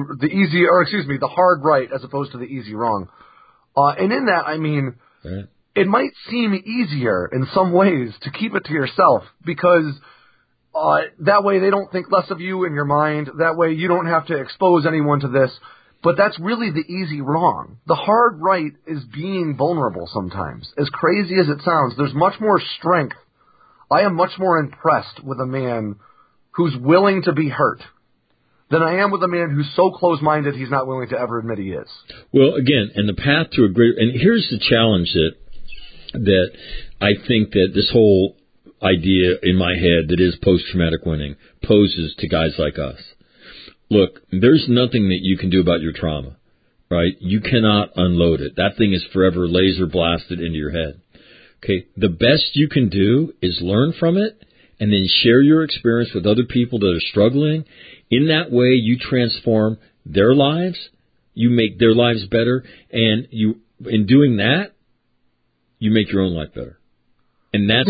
the hard right as opposed to the easy wrong. And in that, I mean, right, it might seem easier in some ways to keep it to yourself because that way they don't think less of you in your mind. That way you don't have to expose anyone to this. But that's really the easy wrong. The hard right is being vulnerable sometimes. As crazy as it sounds, there's much more strength. I am much more impressed with a man who's willing to be hurt than I am with a man who's so close-minded he's not willing to ever admit he is. Well, again, and the path to a greater... And here's the challenge that I think that this whole idea in my head that is post-traumatic winning poses to guys like us. Look, there's nothing that you can do about your trauma, right? You cannot unload it. That thing is forever laser blasted into your head. Okay, the best you can do is learn from it and then share your experience with other people that are struggling. In that way, you transform their lives, you make their lives better, and in doing that, you make your own life better. And that's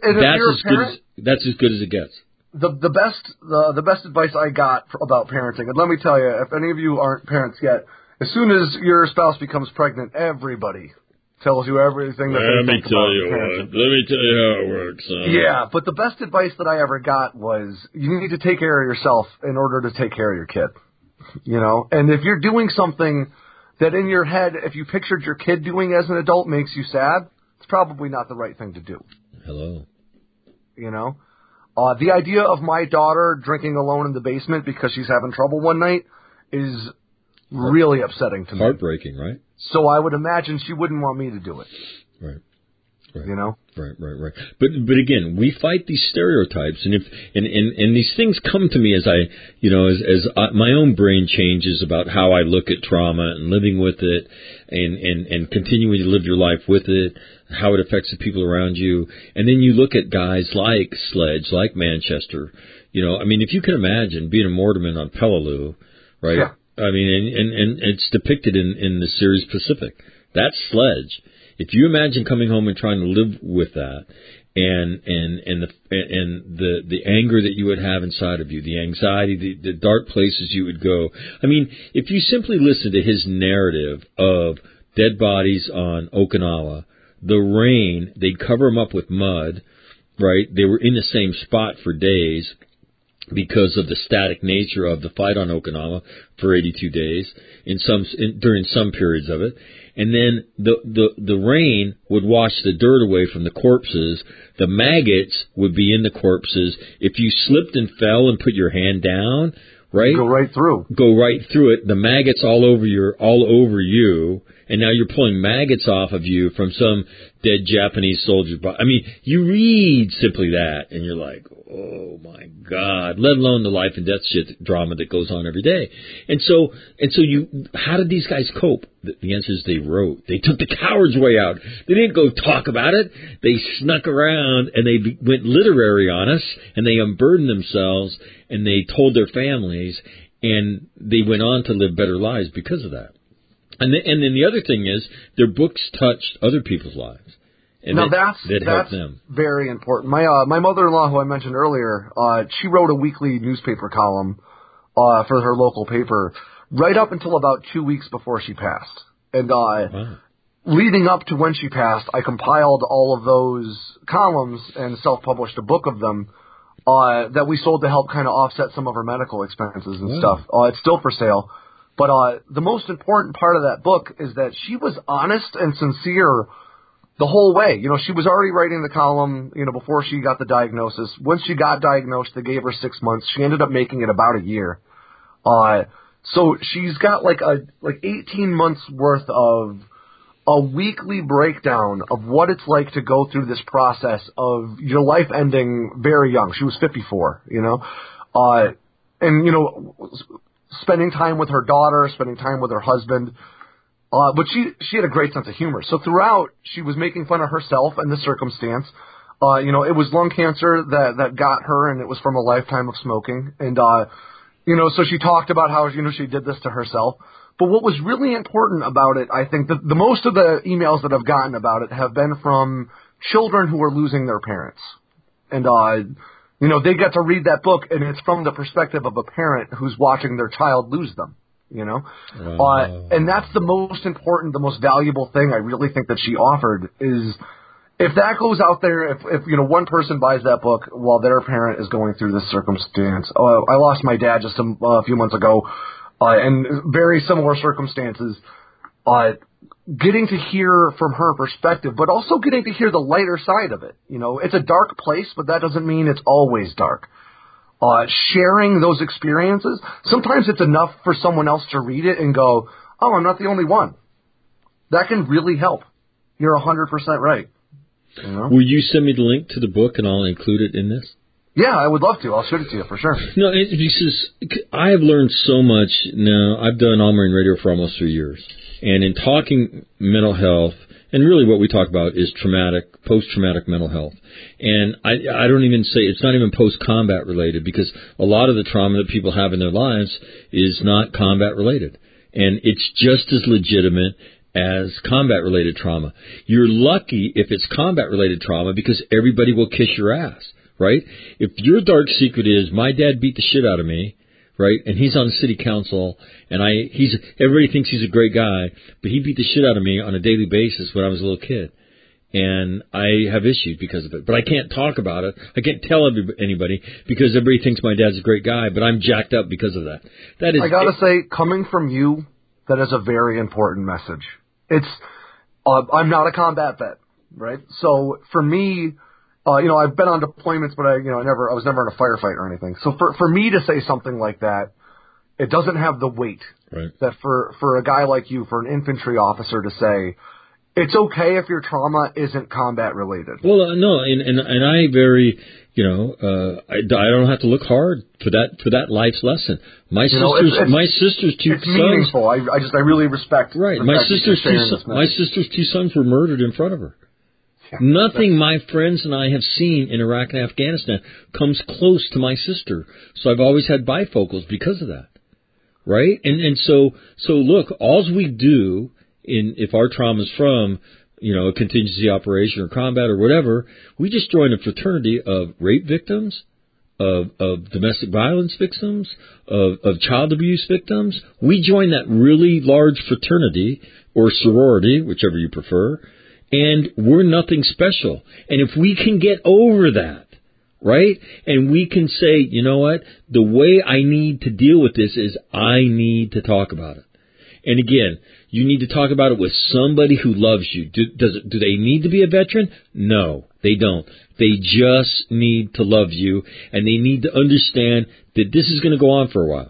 as good as it gets. The best advice I got about parenting, and let me tell you, if any of you aren't parents yet, as soon as your spouse becomes pregnant, everybody tells you everything that they think about parenting. Let me tell you how it works. Yeah, but the best advice that I ever got was you need to take care of yourself in order to take care of your kid. You know, and if you're doing something that in your head, if you pictured your kid doing as an adult makes you sad, it's probably not the right thing to do. Hello. You know? The idea of my daughter drinking alone in the basement because she's having trouble one night is really upsetting to me. Heartbreaking, right? So I would imagine she wouldn't want me to do it. Right. Right. You know? Right. But again, we fight these stereotypes, and and these things come to me as my own brain changes about how I look at trauma and living with it, and continuing to live your life with it, how it affects the people around you, and then you look at guys like Sledge, like Manchester. If you can imagine being a Mortarman on Peleliu, right? Yeah. And it's depicted in the series Pacific. That's Sledge. If you imagine coming home and trying to live with that, and the anger that you would have inside of you, the anxiety, the dark places you would go. If you simply listen to his narrative of dead bodies on Okinawa, the rain, they'd cover them up with mud, right? They were in the same spot for days because of the static nature of the fight on Okinawa for 82 days during some periods of it. And then the rain would wash the dirt away from the corpses. The maggots would be in the corpses. If you slipped and fell and put your hand down, right? Go right through it. The maggots all over you. And now you're pulling maggots off of you from some dead Japanese soldier. You read simply that, and you're like, oh my God, let alone the life and death shit drama that goes on every day. And so how did these guys cope? The answer is they wrote. They took the coward's way out. They didn't go talk about it. They snuck around, and they went literary on us, and they unburdened themselves, and they told their families, and they went on to live better lives because of that. And then the other thing is their books touched other people's lives. And that's helped them. Very important. My mother-in-law, who I mentioned earlier, she wrote a weekly newspaper column for her local paper right up until about 2 weeks before she passed. And leading up to when she passed, I compiled all of those columns and self-published a book of them that we sold to help kind of offset some of her medical expenses and stuff. It's still for sale. But the most important part of that book is that she was honest and sincere the whole way. She was already writing the column, before she got the diagnosis. Once she got diagnosed, they gave her 6 months. She ended up making it about a year. So she's got like 18 months worth of a weekly breakdown of what it's like to go through this process of your life ending very young. She was 54, spending time with her daughter, spending time with her husband. But she had a great sense of humor. So throughout, she was making fun of herself and the circumstance. It was lung cancer that got her, and it was from a lifetime of smoking. And, so she talked about how, she did this to herself. But what was really important about it, I think, the most of the emails that I've gotten about it have been from children who are losing their parents. And, they get to read that book, and it's from the perspective of a parent who's watching their child lose them, And that's the most important, the most valuable thing I really think that she offered is if that goes out there, if one person buys that book while their parent is going through this circumstance. I lost my dad just a few months ago, and very similar circumstances. Getting to hear from her perspective, but also getting to hear the lighter side of it. It's a dark place, but that doesn't mean it's always dark. Sharing those experiences, sometimes it's enough for someone else to read it and go, oh, I'm not the only one. That can really help. You're 100% right. Will you send me the link to the book and I'll include it in this? Yeah, I would love to. I'll shoot it to you for sure. No, because I have learned so much now. I've done All Marine Radio for almost 3 years. And in talking mental health, and really what we talk about is post-traumatic mental health. And I don't even say, it's not even post-combat related, because a lot of the trauma that people have in their lives is not combat related. And it's just as legitimate as combat-related trauma. You're lucky if it's combat-related trauma because everybody will kiss your ass, right? If your dark secret is, my dad beat the shit out of me, right, and he's on city council, and everybody thinks he's a great guy, but he beat the shit out of me on a daily basis when I was a little kid. And I have issues because of it. But I can't talk about it. I can't tell anybody because everybody thinks my dad's a great guy, but I'm jacked up because of that. I got to say, coming from you, that is a very important message. I'm not a combat vet, right? So for me, I've been on deployments, but I was never in a firefight or anything. So for me to say something like that, it doesn't have the weight right. that for a guy like you, for an infantry officer to say, It's okay if your trauma isn't combat related. Well, no, and I very, I don't have to look hard for that life's lesson. My sister's two it's sons. Meaningful. I really respect. Right. My sister's two sons were murdered in front of her. Yeah, nothing my friends and I have seen in Iraq and Afghanistan comes close to my sister. So I've always had bifocals because of that. Right? And so look, all we do if our trauma's from, a contingency operation or combat or whatever, we just join a fraternity of rape victims, of domestic violence victims, of child abuse victims. We join that really large fraternity or sorority, whichever you prefer, and we're nothing special. And if we can get over that, right, and we can say, you know what, the way I need to deal with this is I need to talk about it. And again, you need to talk about it with somebody who loves you. Do they need to be a veteran? No, they don't. They just need to love you, and they need to understand that this is going to go on for a while.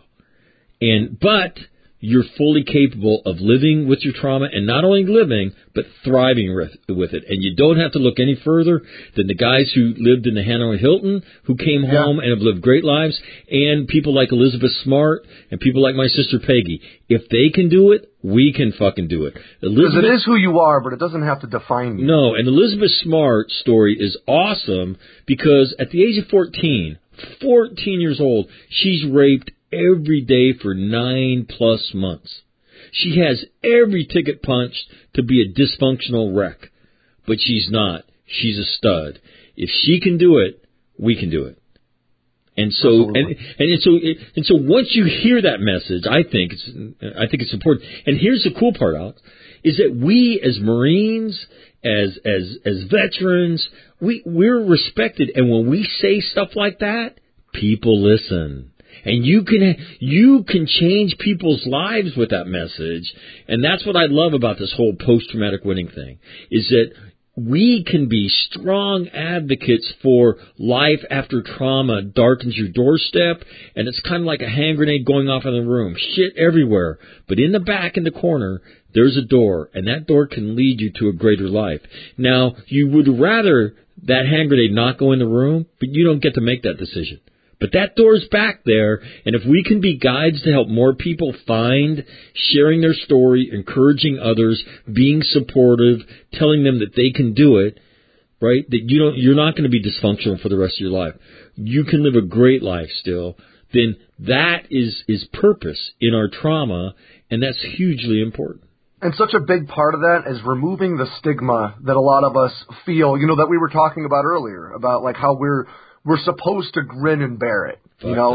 But you're fully capable of living with your trauma, and not only living, but thriving with it. And you don't have to look any further than the guys who lived in the Hanoi Hilton, who came home and have lived great lives, and people like Elizabeth Smart and people like my sister Peggy. If they can do it, we can fucking do it. Because it is who you are, but it doesn't have to define you. No, and Elizabeth Smart's story is awesome because at the age of 14 years old, she's raped every day for 9+ months. She has every ticket punched to be a dysfunctional wreck, but she's not. She's a stud. If she can do it, we can do it. And so, and so once you hear that message, I think it's important. And here's the cool part, Alex, is that we as Marines, as veterans, we're respected. And when we say stuff like that, people listen. And you can change people's lives with that message. And that's what I love about this whole post-traumatic winning thing, is that we can be strong advocates for life after trauma darkens your doorstep, and it's kind of like a hand grenade going off in the room. Shit everywhere. But in the back, in the corner, there's a door, and that door can lead you to a greater life. Now, you would rather that hand grenade not go in the room, but you don't get to make that decision. But that door's back there, and if we can be guides to help more people find, sharing their story, encouraging others, being supportive, telling them that they can do it, right? That you're not going to be dysfunctional for the rest of your life. You can live a great life still. Then that is purpose in our trauma, and that's hugely important. And such a big part of that is removing the stigma that a lot of us feel, that we were talking about earlier, about like how we're supposed to grin and bear it,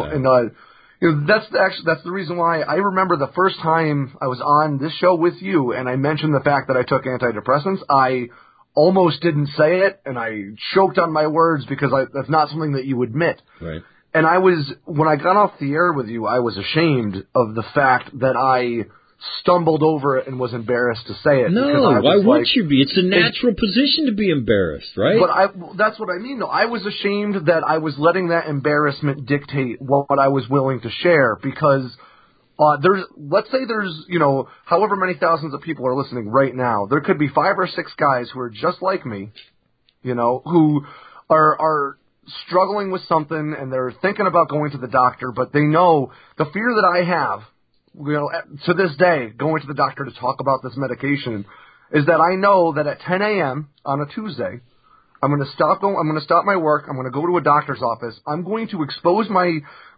and that's the reason why I remember the first time I was on this show with you and I mentioned the fact that I took antidepressants. I almost didn't say it, and I choked on my words because that's not something that you admit. Right. And when I got off the air with you, I was ashamed of the fact that I stumbled over it and was embarrassed to say it. No, why would you be? It's a natural position to be embarrassed, right? But that's what I mean, though. I was ashamed that I was letting that embarrassment dictate what I was willing to share, because let's say there's, however many thousands of people are listening right now, there could be 5 or 6 guys who are just like me, who are struggling with something and they're thinking about going to the doctor, but they know the fear that I have, to this day, going to the doctor to talk about this medication, is that I know that at 10 a.m. on a Tuesday, I'm going to stop my work. I'm going to go to a doctor's office. I'm going to expose my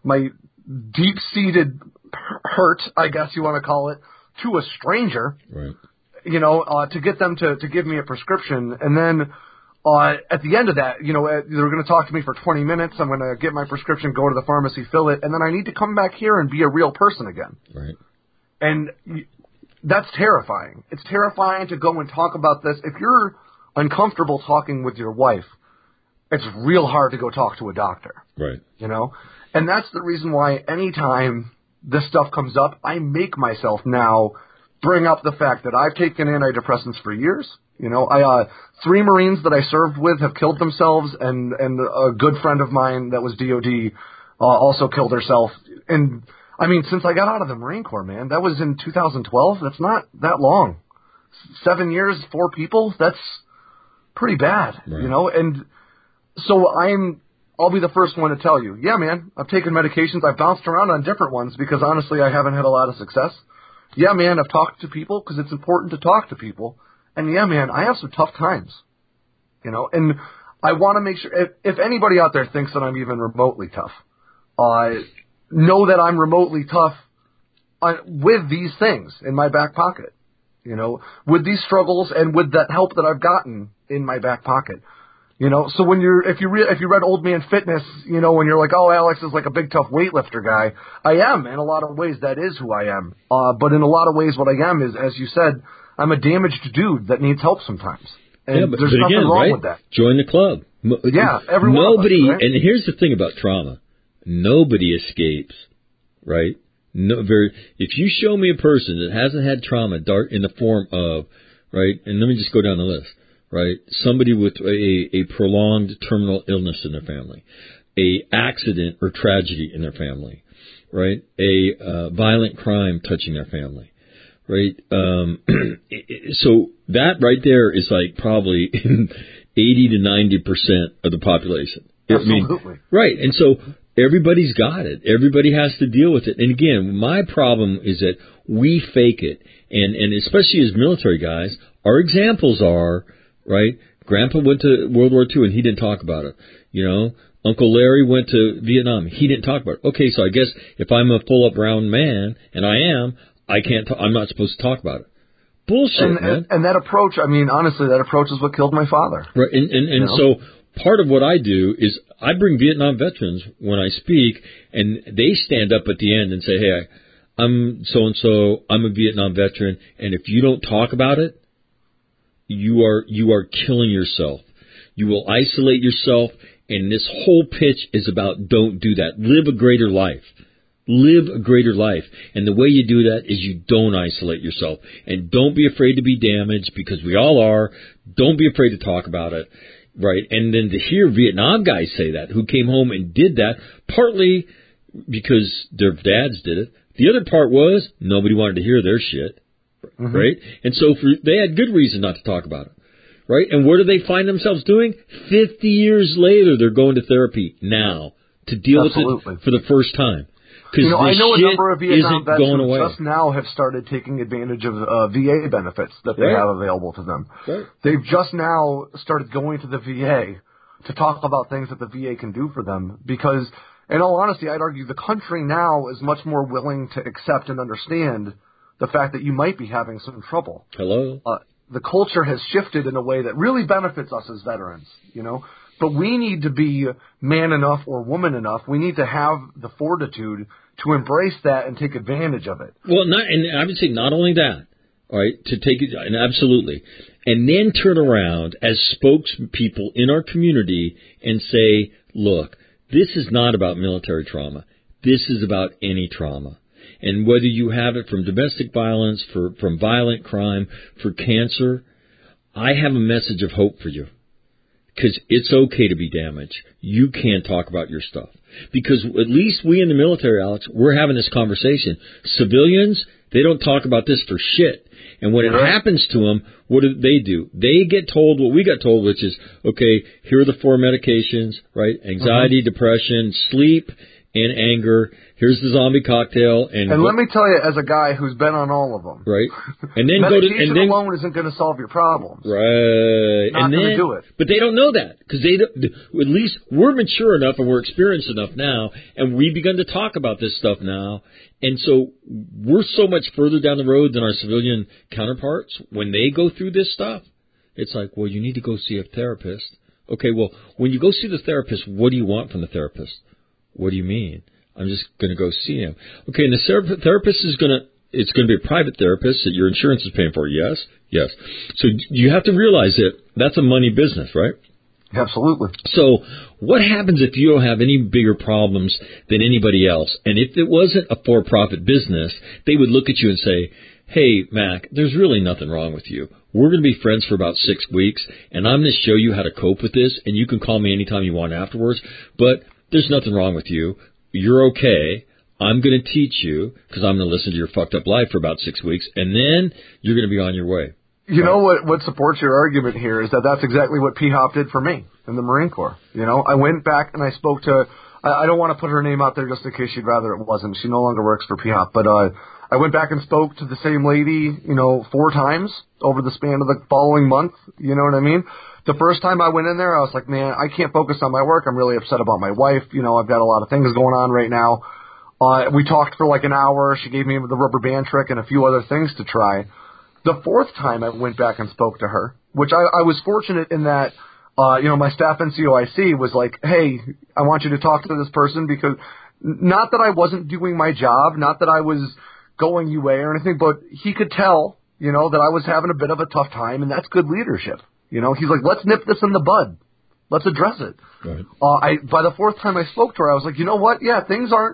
deep-seated hurt, I guess you want to call it, to a stranger, right? To get them to give me a prescription, and then at the end of that, they're going to talk to me for 20 minutes. I'm going to get my prescription, go to the pharmacy, fill it, and then I need to come back here and be a real person again. Right. And that's terrifying. It's terrifying to go and talk about this. If you're uncomfortable talking with your wife, it's real hard to go talk to a doctor. Right. And that's the reason why anytime this stuff comes up, I make myself now bring up the fact that I've taken antidepressants for years. 3 Marines that I served with have killed themselves, and a good friend of mine that was DOD also killed herself. And I mean, since I got out of the Marine Corps, man, that was in 2012. That's not that long. 7 years, 4 people, that's pretty bad, Right. you know? And so I'll be the first one to tell you, yeah, man, I've taken medications. I've bounced around on different ones because honestly, I haven't had a lot of success. Yeah, man, I've talked to people because it's important to talk to people. And yeah, man, I have some tough times, you know, and I want to make sure if anybody out there thinks that I'm even remotely tough, know that I'm remotely tough with these things in my back pocket, you know, with these struggles and with that help that I've gotten in my back pocket, you know. So when if you read Old Man Fitness, you know, when you're like, oh, Alex is like a big tough weightlifter guy, I am in a lot of ways. That is who I am. But in a lot of ways, what I am is, as you said, I'm a damaged dude that needs help sometimes. And but there's nothing again, wrong right? with that. Join the club. Yeah, everyone. Nobody, right? and here's the thing about trauma: nobody escapes, right? If you show me a person that hasn't had trauma in the form of, right, and let me just go down the list, right? Somebody with a prolonged terminal illness in their family, a accident or tragedy in their family, right? A violent crime touching their family, right? So that right there is like probably 80 to 90% of the population. Absolutely. I mean, right, and so everybody's got it. Everybody has to deal with it. And again, my problem is that we fake it. And especially as military guys, our examples are, right, Grandpa went to World War II and he didn't talk about it. You know, Uncle Larry went to Vietnam. He didn't talk about it. Okay, so I guess if I'm a full-up round man, and I am, I'm not supposed to talk about it. Bullshit, man. And that approach, I mean, honestly, that approach is what killed my father. Right, and so part of what I do is I bring Vietnam veterans when I speak, and they stand up at the end and say, hey, I'm so-and-so, I'm a Vietnam veteran, and if you don't talk about it, you are killing yourself. You will isolate yourself, and this whole pitch is about don't do that. Live a greater life. Live a greater life. And the way you do that is you don't isolate yourself. And don't be afraid to be damaged, because we all are. Don't be afraid to talk about it. Right, and then to hear Vietnam guys say that, who came home and did that, partly because their dads did it. The other part was nobody wanted to hear their shit, right? And so they had good reason not to talk about it, right? And what do they find themselves doing? 50 years later, they're going to therapy now to deal with it for the first time. You know, I know a number of Vietnam vets who who just now have started taking advantage of VA benefits that they have available to them. Right. They've just now started going to the VA to talk about things that the VA can do for them because, in all honesty, I'd argue the country now is much more willing to accept and understand the fact that you might be having some trouble. Hello? The culture has shifted in a way that really benefits us as veterans, you know. But we need to be man enough or woman enough. We need to have the fortitude to embrace that and take advantage of it. Well, and I would say not only that, all right, to take it, and absolutely, and then turn around as spokespeople in our community and say, look, this is not about military trauma. This is about any trauma. And whether you have it from domestic violence, from violent crime, for cancer, I have a message of hope for you. Because it's okay to be damaged. You can't talk about your stuff. Because at least we in the military, Alex, we're having this conversation. Civilians, they don't talk about this for shit. And when it happens to them, what do? They get told what we got told, which is, okay, here are the 4 medications, right? Anxiety, depression, sleep, and anger. Here's the zombie cocktail. And let me tell you, as a guy who's been on all of them, right? And then medication alone isn't going to solve your problems, right? Not going to do it. But they don't know that because at least we're mature enough and we're experienced enough now, and we've begun to talk about this stuff now. And so we're so much further down the road than our civilian counterparts. When they go through this stuff, it's like, well, you need to go see a therapist. Okay, well, when you go see the therapist, what do you want from the therapist? What do you mean? I'm just going to go see him. Okay, and the therapist it's going to be a private therapist that your insurance is paying for. Yes. So you have to realize that that's a money business, right? Absolutely. So what happens if you don't have any bigger problems than anybody else? And if it wasn't a for-profit business, they would look at you and say, hey, Mac, there's really nothing wrong with you. We're going to be friends for about 6 weeks, and I'm going to show you how to cope with this, and you can call me anytime you want afterwards, but there's nothing wrong with you. You're okay. I'm going to teach you because I'm going to listen to your fucked up life for about 6 weeks, and then you're going to be on your way. You know what supports your argument here is that's exactly what P-Hop did for me in the Marine Corps. You know, I went back and I spoke to, I don't want to put her name out there just in case she'd rather it wasn't. She no longer works for P-Hop, but I went back and spoke to the same lady, 4 times over the span of the following month. You know what I mean? The first time I went in there, I was like, man, I can't focus on my work. I'm really upset about my wife. I've got a lot of things going on right now. We talked for like an hour. She gave me the rubber band trick and a few other things to try. The 4th time I went back and spoke to her, which I was fortunate in that, my staff NCOIC was like, hey, I want you to talk to this person because not that I wasn't doing my job, not that I was going UA or anything, but he could tell, that I was having a bit of a tough time, and that's good leadership. He's like, let's nip this in the bud. Let's address it. Right. By the 4th time I spoke to her, I was like, you know what? Yeah,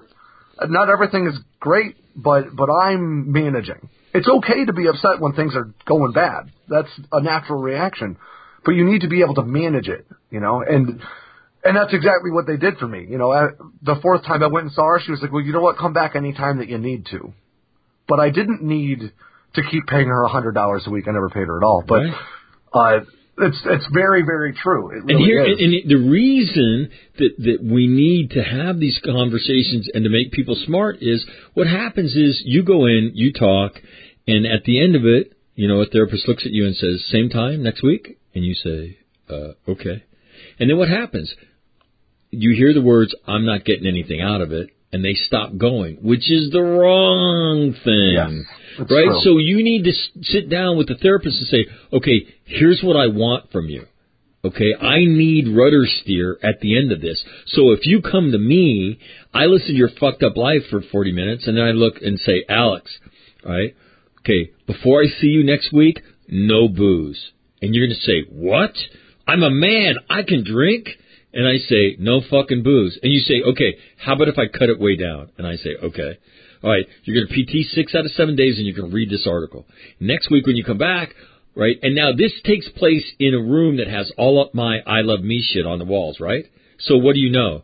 not everything is great, but I'm managing. It's okay to be upset when things are going bad. That's a natural reaction. But you need to be able to manage it, and that's exactly what they did for me. The 4th time I went and saw her, she was like, well, you know what? Come back anytime that you need to. But I didn't need to keep paying her $100 a week. I never paid her at all. But right. It's very, very true. It really is. And the reason that we need to have these conversations and to make people smart is what happens is you go in, you talk, and at the end of it, a therapist looks at you and says, same time next week? And you say, okay. And then what happens? You hear the words, I'm not getting anything out of it, and they stop going, which is the wrong thing. Yes. Right? True. So you need to sit down with the therapist and say, okay, here's what I want from you. Okay, I need rudder steer at the end of this. So if you come to me, I listen to your fucked up life for 40 minutes, and then I look and say, Alex, right? Okay, before I see you next week, no booze. And you're going to say, what? I'm a man. I can drink. And I say, no fucking booze. And you say, okay, how about if I cut it way down? And I say, okay. All right, you're going to PT 6 out of 7 days, and you can read this article. Next week when you come back, right, and now this takes place in a room that has all of my I love me shit on the walls, right? So what do you know?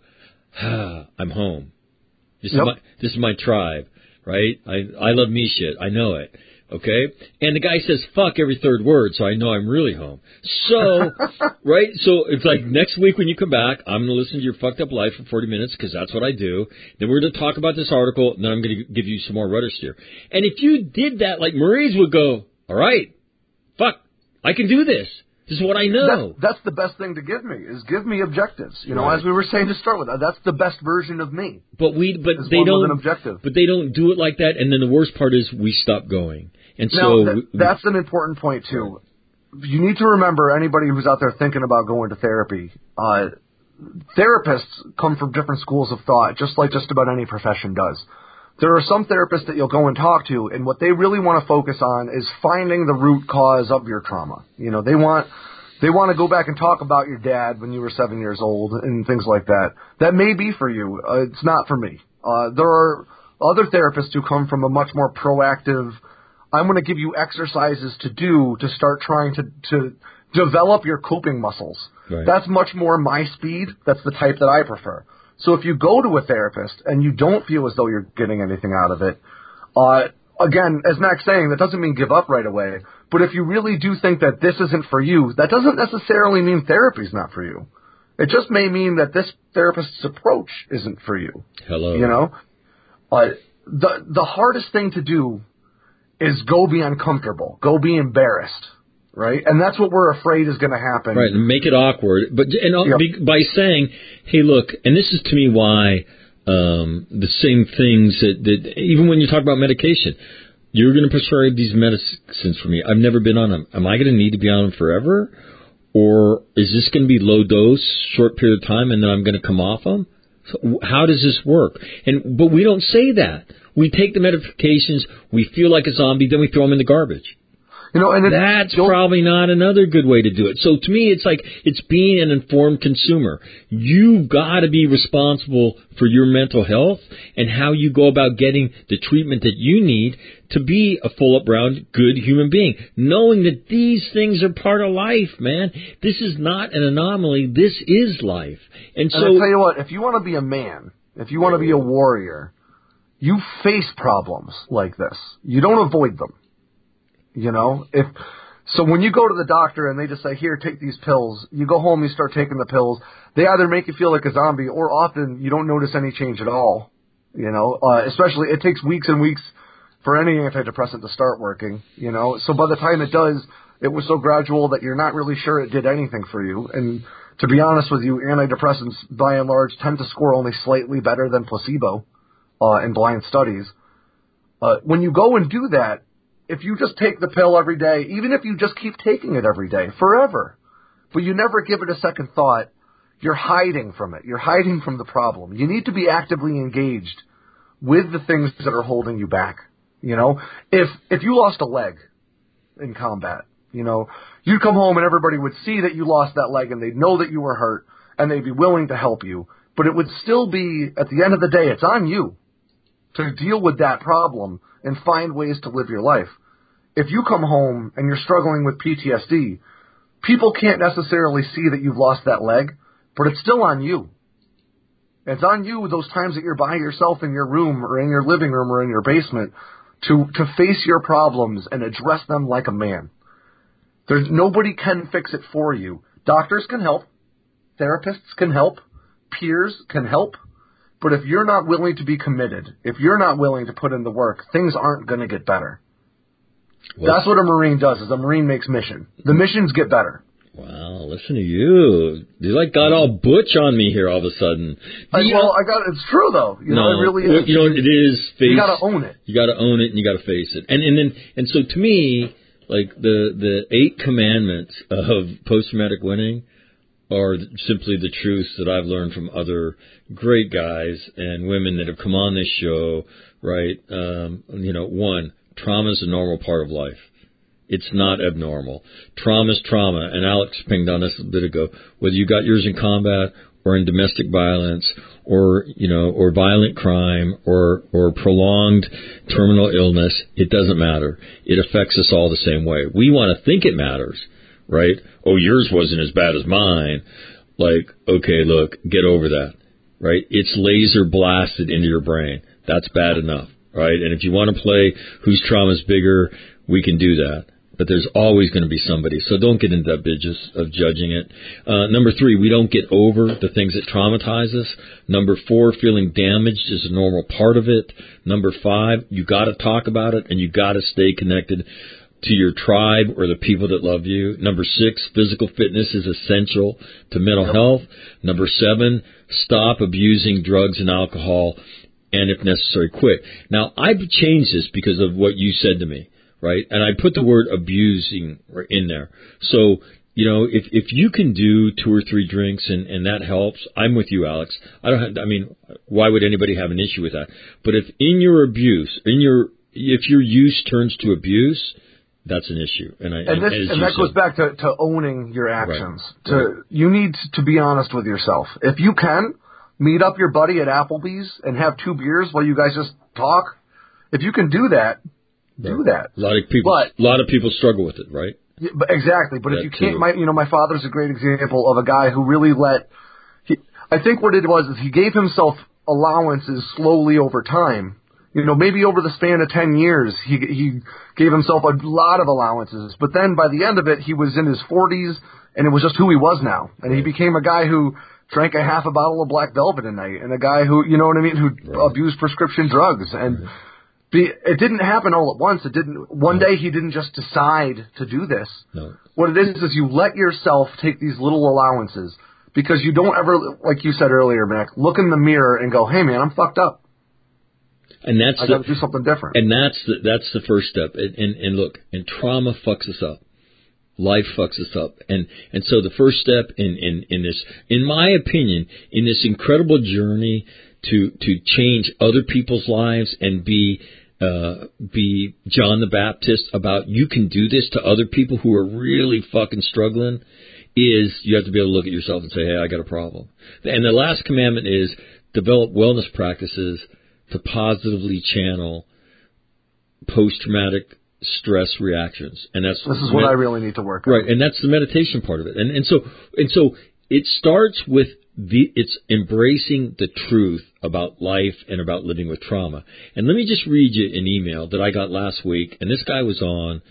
I'm home. This is my tribe, right? I love me shit. I know it. Okay? And the guy says fuck every 3rd word, so I know I'm really home. So, right? So it's like next week when you come back, I'm going to listen to your fucked up life for 40 minutes because that's what I do. Then we're going to talk about this article, and then I'm going to give you some more rudder steer. And if you did that, like Marines would go, all right, fuck, I can do this. This is what I know. That's the best thing to give me, is give me objectives. Right. As we were saying to start with, that's the best version of me. But they don't do it like that, and then the worst part is we stop going. And so that's an important point too. You need to remember, anybody who's out there thinking about going to therapy, therapists come from different schools of thought, just like just about any profession does. There are some therapists that you'll go and talk to, and what they really want to focus on is finding the root cause of your trauma. They want to go back and talk about your dad when you were 7 years old and things like that. That may be for you. It's not for me. There are other therapists who come from a much more proactive, I'm going to give you exercises to do to start trying to develop your coping muscles. Right. That's much more my speed. That's the type that I prefer. So if you go to a therapist and you don't feel as though you're getting anything out of it, again, as Mac's saying, that doesn't mean give up right away. But if you really do think that this isn't for you, that doesn't necessarily mean therapy's not for you. It just may mean that this therapist's approach isn't for you. Hello. The hardest thing to do is go be uncomfortable, go be embarrassed. Right, and that's what we're afraid is going to happen. Right, and make it awkward, by saying, "Hey, look," and this is to me why the same things that even when you talk about medication, you're going to prescribe these medicines for me. I've never been on them. Am I going to need to be on them forever, or is this going to be low dose, short period of time, and then I'm going to come off them? So how does this work? But we don't say that. We take the medications, we feel like a zombie, then we throw them in the garbage. And that's probably not another good way to do it. So to me, it's like it's being an informed consumer. You've got to be responsible for your mental health and how you go about getting the treatment that you need to be a full up, round, good human being. Knowing that these things are part of life, man. This is not an anomaly. This is life. And so, I'll tell you what, if you want to be a man, if you want to be a warrior, you face problems like this. You don't avoid them. If So when you go to the doctor and they just say, here, take these pills, you go home, you start taking the pills, they either make you feel like a zombie or often you don't notice any change at all. You know, especially it takes weeks and weeks for any antidepressant to start working, you know. So by the time it does, it was so gradual that you're not really sure it did anything for you. And to be honest with you, antidepressants, by and large, tend to score only slightly better than placebo in blind studies. When you go and do that, if you just take the pill every day, even if you just keep taking it every day, forever, but you never give it a second thought, you're hiding from it. You're hiding from the problem. You need to be actively engaged with the things that are holding you back. You know, if you lost a leg in combat, you know, you'd come home and everybody would see that you lost that leg and they'd know that you were hurt and they'd be willing to help you. But it would still be, at the end of the day, it's on you to deal with that problem and find ways to live your life. If you come home and you're struggling with PTSD, people can't necessarily see that you've lost that leg, but it's still on you. It's on you those times that you're by yourself in your room or in your living room or in your basement to face your problems and address them like a man. Nobody can fix it for you. Doctors can help. Therapists can help. Peers can help. But if you're not willing to be committed, if you're not willing to put in the work, things aren't going to get better. Well, that's what a Marine does, is a Marine makes mission. The missions get better. Wow, listen to you. You like got all butch on me here all of a sudden. It's true though. You know, it really is. You know, it is. You gotta own it. You gotta own it and you gotta face it. And so to me, like the 8 commandments of post-traumatic winning are simply the truths that I've learned from other great guys and women that have come on this show, right? You know, 1, trauma is a normal part of life. It's not abnormal. Trauma is trauma, and Alex pinged on this a bit ago. Whether you got yours in combat or in domestic violence or, you know, or violent crime or prolonged terminal illness, it doesn't matter. It affects us all the same way. We want to think it matters, right? Oh, yours wasn't as bad as mine. Like, okay, look, get over that, right? It's laser blasted into your brain. That's bad enough, right? And if you want to play whose trauma is bigger, we can do that. But there's always going to be somebody. So don't get into that business of judging it. Number 3, we don't get over the things that traumatize us. Number 4, feeling damaged is a normal part of it. Number 5, you got to talk about it and you got to stay connected to your tribe or the people that love you. Number 6, physical fitness is essential to mental health. Number 7, stop abusing drugs and alcohol and if necessary, quit. Now, I've changed this because of what you said to me. Right, and I put the word abusing in there. So, you know, if you can do 2 or 3 drinks and that helps, I'm with you, Alex. Why would anybody have an issue with that? But if in your abuse, if your use turns to abuse, that's an issue. And that goes back to owning your actions. Right. You need to be honest with yourself. If you can, meet up your buddy at Applebee's and have 2 beers while you guys just talk. If you can do that, do that. A lot of people struggle with it, right? Yeah, exactly. But if you can't, my father's a great example of a guy who really I think what it was is he gave himself allowances slowly over time. You know, maybe over the span of 10 years, he gave himself a lot of allowances. But then by the end of it, he was in his 40s, and it was just who he was now. And he became a guy who drank a half a bottle of Black Velvet a night, and a guy who, you know what I mean, who abused prescription drugs. And it didn't happen all at once. One day he didn't just decide to do this. No. What it is you let yourself take these little allowances because you don't ever, like you said earlier, Mac, look in the mirror and go, hey man, I'm fucked up. And I got to do something different. And that's the first step. And look, and trauma fucks us up. Life fucks us up. And so the first step in this, in my opinion, in this incredible journey to change other people's lives and be John the Baptist about you can do this to other people who are really fucking struggling is you have to be able to look at yourself and say, hey, I got a problem. And the last commandment is develop wellness practices to positively channel post-traumatic stress reactions. And this is what I really need to work on. Right, and that's the meditation part of it. And so it starts with it's embracing the truth about life and about living with trauma. And let me just read you an email that I got last week. And this guy was on.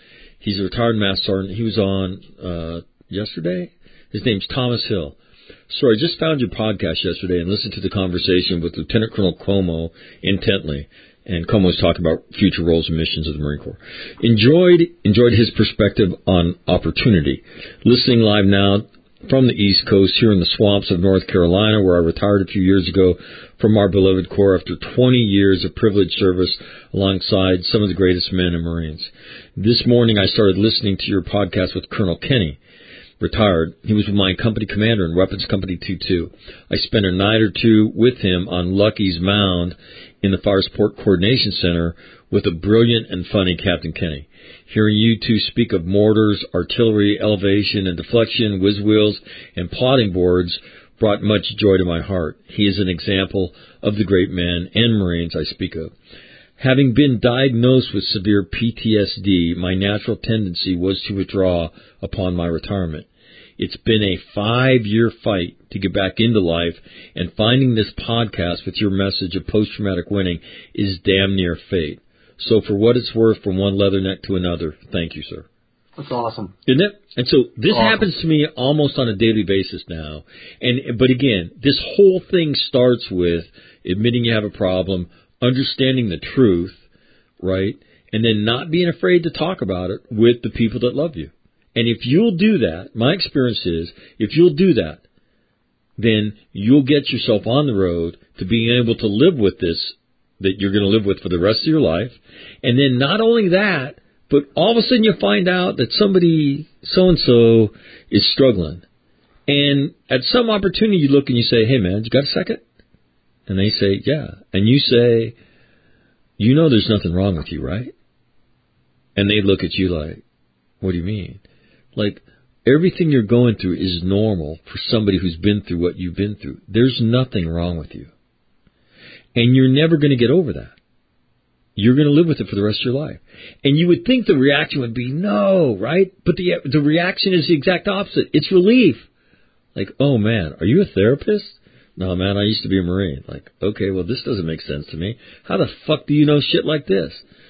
He's a retired Master Sergeant. He was on yesterday. His name's Thomas Hill. So I just found your podcast yesterday and listened to the conversation with Lieutenant Colonel Como intently. And Como was talking about future roles and missions of the Marine Corps. Enjoyed his perspective on opportunity. Listening live now from the East Coast here in the swamps of North Carolina, where I retired a few years ago from our beloved Corps after 20 years of privileged service alongside some of the greatest men and Marines. This morning I started listening to your podcast with Colonel Kenny, retired. He was my company commander in Weapons Company 2-2. I spent a night or two with him on Lucky's Mound in the Fire Support Coordination Center with a brilliant and funny Captain Kenny. Hearing you two speak of mortars, artillery, elevation and deflection, whiz wheels, and plotting boards brought much joy to my heart. He is an example of the great men and Marines I speak of. Having been diagnosed with severe PTSD, my natural tendency was to withdraw upon my retirement. It's been a 5-year fight to get back into life, and finding this podcast with your message of post-traumatic winning is damn near fate. So for what it's worth, from one leatherneck to another, thank you, sir. That's awesome. Isn't it? And so this happens to me almost on a daily basis now. But again, this whole thing starts with admitting you have a problem, understanding the truth, right? And then not being afraid to talk about it with the people that love you. And if you'll do that, my experience is, if you'll do that, then you'll get yourself on the road to being able to live with this that you're going to live with for the rest of your life. And then not only that, but all of a sudden you find out that somebody so-and-so is struggling. And at some opportunity you look and you say, hey, man, you got a second? And they say, yeah. And you say, you know there's nothing wrong with you, right? And they look at you like, what do you mean? Like, everything you're going through is normal for somebody who's been through what you've been through. There's nothing wrong with you. And you're never going to get over that. You're going to live with it for the rest of your life. And you would think the reaction would be no, right? But the reaction is the exact opposite. It's relief. Like, oh, man, are you a therapist? No, man, I used to be a Marine. Like, okay, well, this doesn't make sense to me. How the fuck do you know shit like this?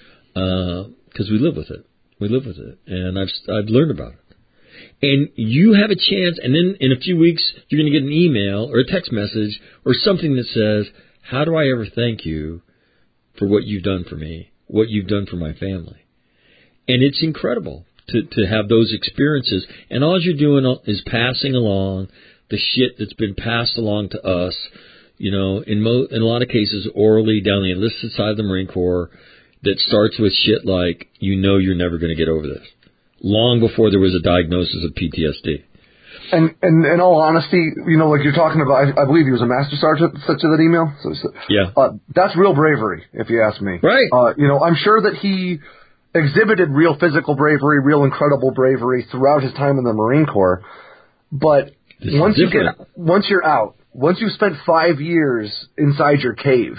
Because we live with it. We live with it. And I've learned about it. And you have a chance, and then in a few weeks, you're going to get an email or a text message or something that says, how do I ever thank you for what you've done for me, what you've done for my family? And it's incredible to have those experiences. And all you're doing is passing along the shit that's been passed along to us, you know, in a lot of cases orally down the enlisted side of the Marine Corps, that starts with shit like, you know you're never going to get over this, long before there was a diagnosis of PTSD. And in all honesty, you know, like you're talking about, I believe he was a Master Sergeant that sent you that email. Yeah. That's real bravery, if you ask me. Right. You know, I'm sure that he exhibited real physical bravery, real incredible bravery throughout his time in the Marine Corps. But once you're out, once you've spent 5 years inside your cave,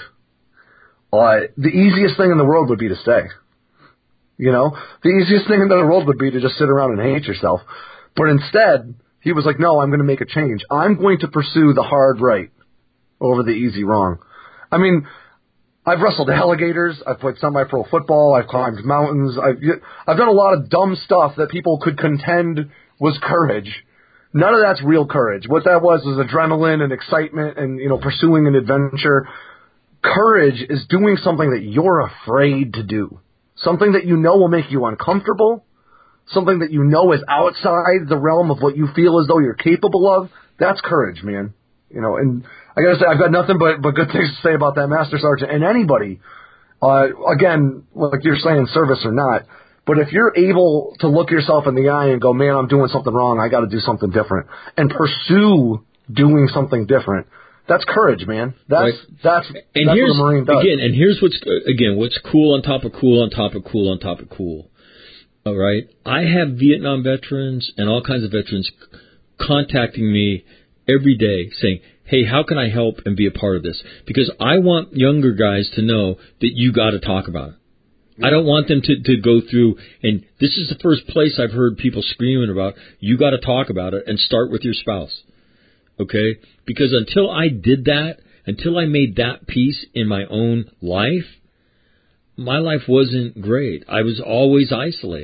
the easiest thing in the world would be to stay. You know, the easiest thing in the world would be to just sit around and hate yourself. But instead, he was like, no, I'm going to make a change. I'm going to pursue the hard right over the easy wrong. I mean, I've wrestled alligators. I've played semi-pro football. I've climbed mountains. I've done a lot of dumb stuff that people could contend was courage. None of that's real courage. What that was adrenaline and excitement and, you know, pursuing an adventure. Courage is doing something that you're afraid to do. Something that you know will make you uncomfortable. Something that you know is outside the realm of what you feel as though you're capable of. That's courage, man. You know, and I gotta say, I've got nothing but good things to say about that Master Sergeant and anybody. Again, like you're saying, service or not. But if you're able to look yourself in the eye and go, man, I'm doing something wrong, I got to do something different, and pursue doing something different, that's courage, man. That's what a Marine does. Again, and here's what's cool on top of cool on top of cool on top of cool. All right, I have Vietnam veterans and all kinds of veterans contacting me every day saying, hey, how can I help and be a part of this? Because I want younger guys to know that you got to talk about it. I don't want them to go through, and this is the first place I've heard people screaming about, you got to talk about it and start with your spouse. Okay? Because until I did that, until I made that peace in my own life, my life wasn't great. I was always isolated.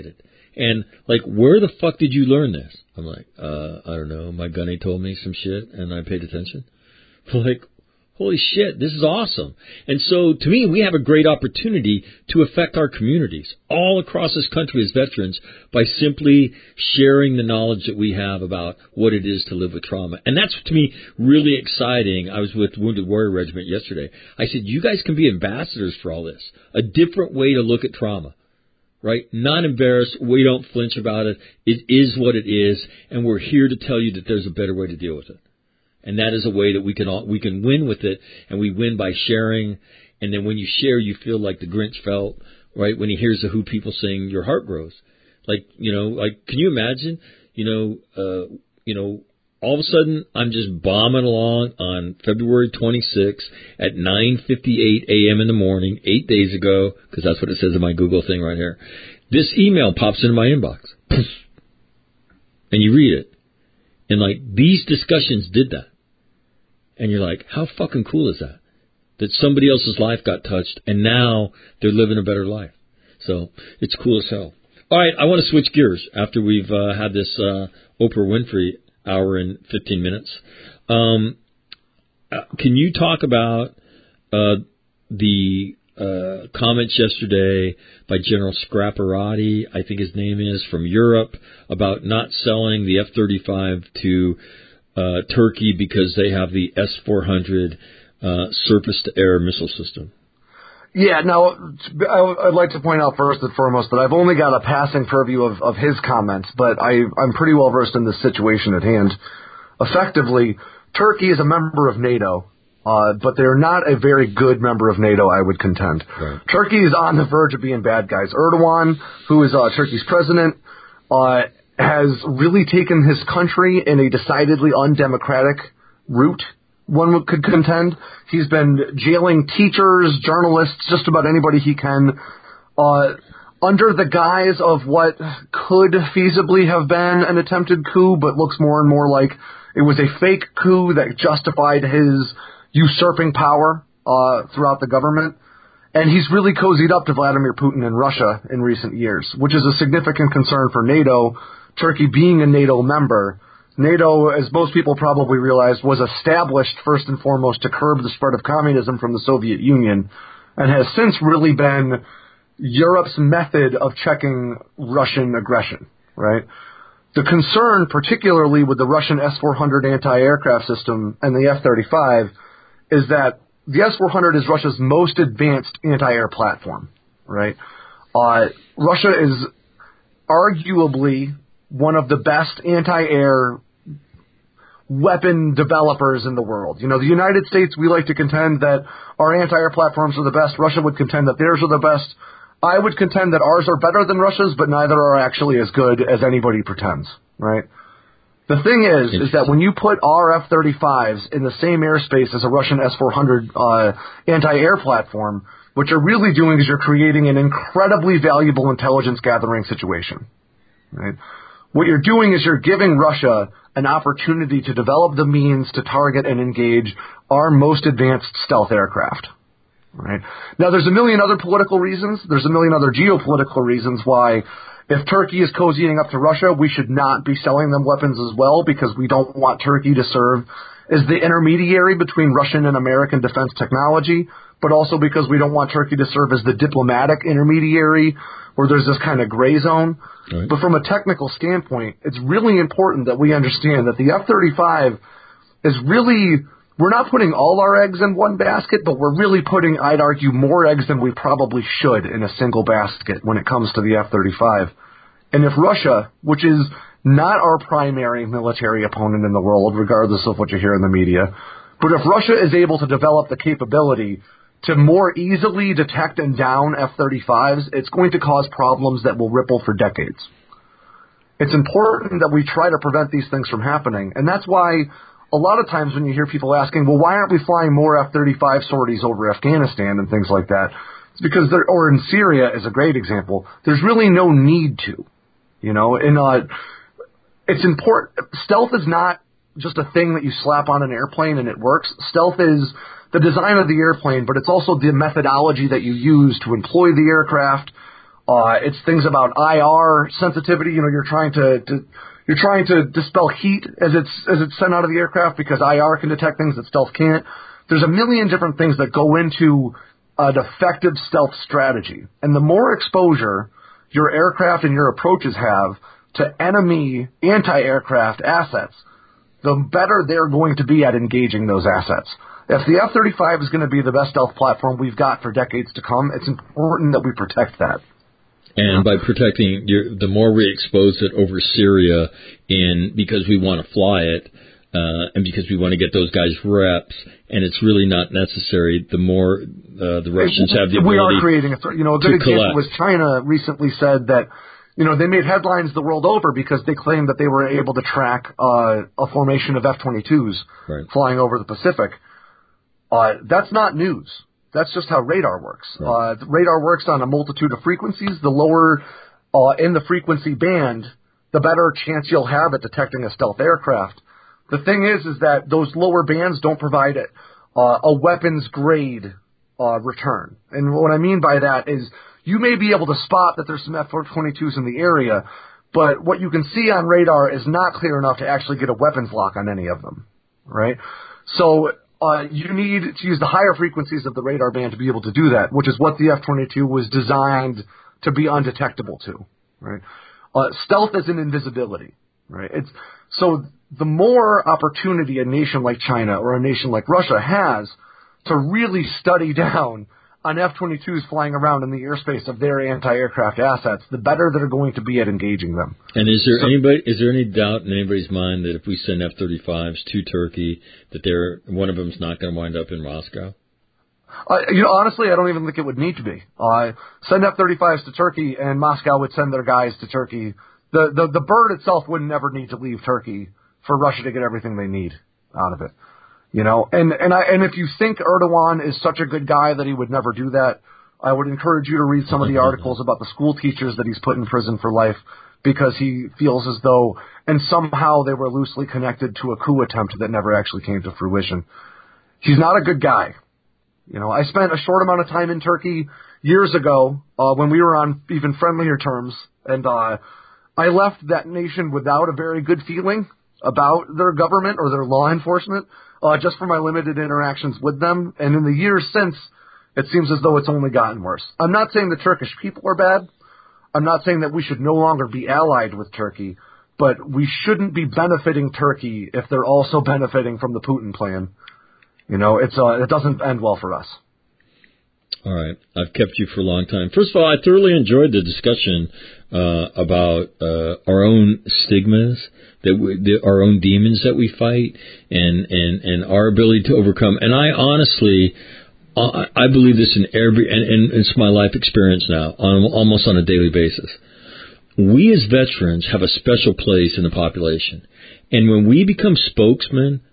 And, like, where the fuck did you learn this? I'm like, I don't know. My gunny told me some shit, and I paid attention. Like, holy shit, this is awesome. And so, to me, we have a great opportunity to affect our communities all across this country as veterans by simply sharing the knowledge that we have about what it is to live with trauma. And that's, to me, really exciting. I was with Wounded Warrior Regiment yesterday. I said, you guys can be ambassadors for all this. A different way to look at trauma. Right? Not embarrassed. We don't flinch about it. It is what it is. And we're here to tell you that there's a better way to deal with it. And that is a way that we can win with it, and we win by sharing. And then when you share, you feel like the Grinch felt, right? When he hears the Who people sing, your heart grows. Like, can you imagine, all of a sudden I'm just bombing along on February 26th at 9:58 a.m. in the morning, 8 days ago, because that's what it says in my Google thing right here. This email pops into my inbox. And you read it. And, like, these discussions did that. And you're like, how fucking cool is that? That somebody else's life got touched, and now they're living a better life. So it's cool as hell. All right, I want to switch gears after we've had this Oprah Winfrey hour and 15 minutes. Can you talk about the comments yesterday by General Scraparati, I think his name is, from Europe, about not selling the F-35 to Turkey because they have the S-400 surface-to-air missile system? Yeah, now, I'd like to point out first and foremost that I've only got a passing purview of his comments, but I'm pretty well versed in this situation at hand. Effectively, Turkey is a member of NATO, but they're not a very good member of NATO, I would contend. Right. Turkey is on the verge of being bad guys. Erdogan, who is Turkey's president, has really taken his country in a decidedly undemocratic route, one could contend. He's been jailing teachers, journalists, just about anybody he can, under the guise of what could feasibly have been an attempted coup, but looks more and more like it was a fake coup that justified his usurping power throughout the government. And he's really cozied up to Vladimir Putin and Russia in recent years, which is a significant concern for NATO. Turkey being a NATO member, NATO, as most people probably realize, was established first and foremost to curb the spread of communism from the Soviet Union, and has since really been Europe's method of checking Russian aggression, right? The concern, particularly with the Russian S-400 anti-aircraft system and the F-35, is that the S-400 is Russia's most advanced anti-air platform, right? Russia is arguably one of the best anti-air weapon developers in the world. The United States, we like to contend that our anti-air platforms are the best. Russia would contend that theirs are the best. I would contend that ours are better than Russia's, but neither are actually as good as anybody pretends, right? The thing is that when you put our F-35s in the same airspace as a Russian S-400 anti-air platform, what you're really doing is you're creating an incredibly valuable intelligence-gathering situation, right? What you're doing is you're giving Russia an opportunity to develop the means to target and engage our most advanced stealth aircraft. Right? Now, there's a million other political reasons. There's a million other geopolitical reasons why, if Turkey is cozying up to Russia, we should not be selling them weapons as well, because we don't want Turkey to serve as the intermediary between Russian and American defense technology, but also because we don't want Turkey to serve as the diplomatic intermediary where there's this kind of gray zone. Right. But from a technical standpoint, it's really important that we understand that the F-35 is really, we're not putting all our eggs in one basket, but we're really putting, I'd argue, more eggs than we probably should in a single basket when it comes to the F-35. And if Russia, which is not our primary military opponent in the world, regardless of what you hear in the media, but if Russia is able to develop the capability to more easily detect and down F-35s, it's going to cause problems that will ripple for decades. It's important that we try to prevent these things from happening, and that's why a lot of times when you hear people asking, well, why aren't we flying more F-35 sorties over Afghanistan and things like that, it's because or in Syria is a great example, there's really no need to, it's important. Stealth is not just a thing that you slap on an airplane and it works. Stealth is the design of the airplane, but it's also the methodology that you use to employ the aircraft. It's things about IR sensitivity. You know, you're trying to dispel heat as it's sent out of the aircraft because IR can detect things that stealth can't. There's a million different things that go into an effective stealth strategy. And the more exposure your aircraft and your approaches have to enemy anti-aircraft assets, the better they're going to be at engaging those assets. If the F-35 is going to be the best stealth platform we've got for decades to come, it's important that we protect that. And by protecting, the more we expose it over Syria, because we want to fly it, and because we want to get those guys reps, and it's really not necessary, the more the Russians have the ability. We are creating a good example was China recently said that, you know, they made headlines the world over because they claimed that they were able to track a formation of F-22s flying over the Pacific. That's not news. That's just how radar works. Right. Radar works on a multitude of frequencies. The lower in the frequency band, the better chance you'll have at detecting a stealth aircraft. The thing is that those lower bands don't provide a weapons-grade return. And what I mean by that is you may be able to spot that there's some F-22s in the area, but what you can see on radar is not clear enough to actually get a weapons lock on any of them, right? So you need to use the higher frequencies of the radar band to be able to do that, which is what the F-22 was designed to be undetectable to, right? Stealth is an invisibility, right? So the more opportunity a nation like China or a nation like Russia has to really study down on F-22s flying around in the airspace of their anti-aircraft assets, the better they're going to be at engaging them. And is there any doubt in anybody's mind that if we send F-35s to Turkey, that one of them's not going to wind up in Moscow? Honestly, I don't even think it would need to be. Send F-35s to Turkey, and Moscow would send their guys to Turkey. The bird itself would never need to leave Turkey for Russia to get everything they need out of it. You know, and if you think Erdogan is such a good guy that he would never do that, I would encourage you to read some of the articles about the school teachers that he's put in prison for life because he feels as though, and somehow they were loosely connected to a coup attempt that never actually came to fruition. He's not a good guy. You know, I spent a short amount of time in Turkey years ago when we were on even friendlier terms, and I left that nation without a very good feeling about their government or their law enforcement. Just from my limited interactions with them. And in the years since, it seems as though it's only gotten worse. I'm not saying the Turkish people are bad. I'm not saying that we should no longer be allied with Turkey. But we shouldn't be benefiting Turkey if they're also benefiting from the Putin plan. You know, it doesn't end well for us. All right. I've kept you for a long time. First of all, I thoroughly enjoyed the discussion about our own stigmas, our own demons that we fight, and our ability to overcome. And I honestly, I believe this in and it's my life experience now, almost on a daily basis. We as veterans have a special place in the population, and when we become spokesmen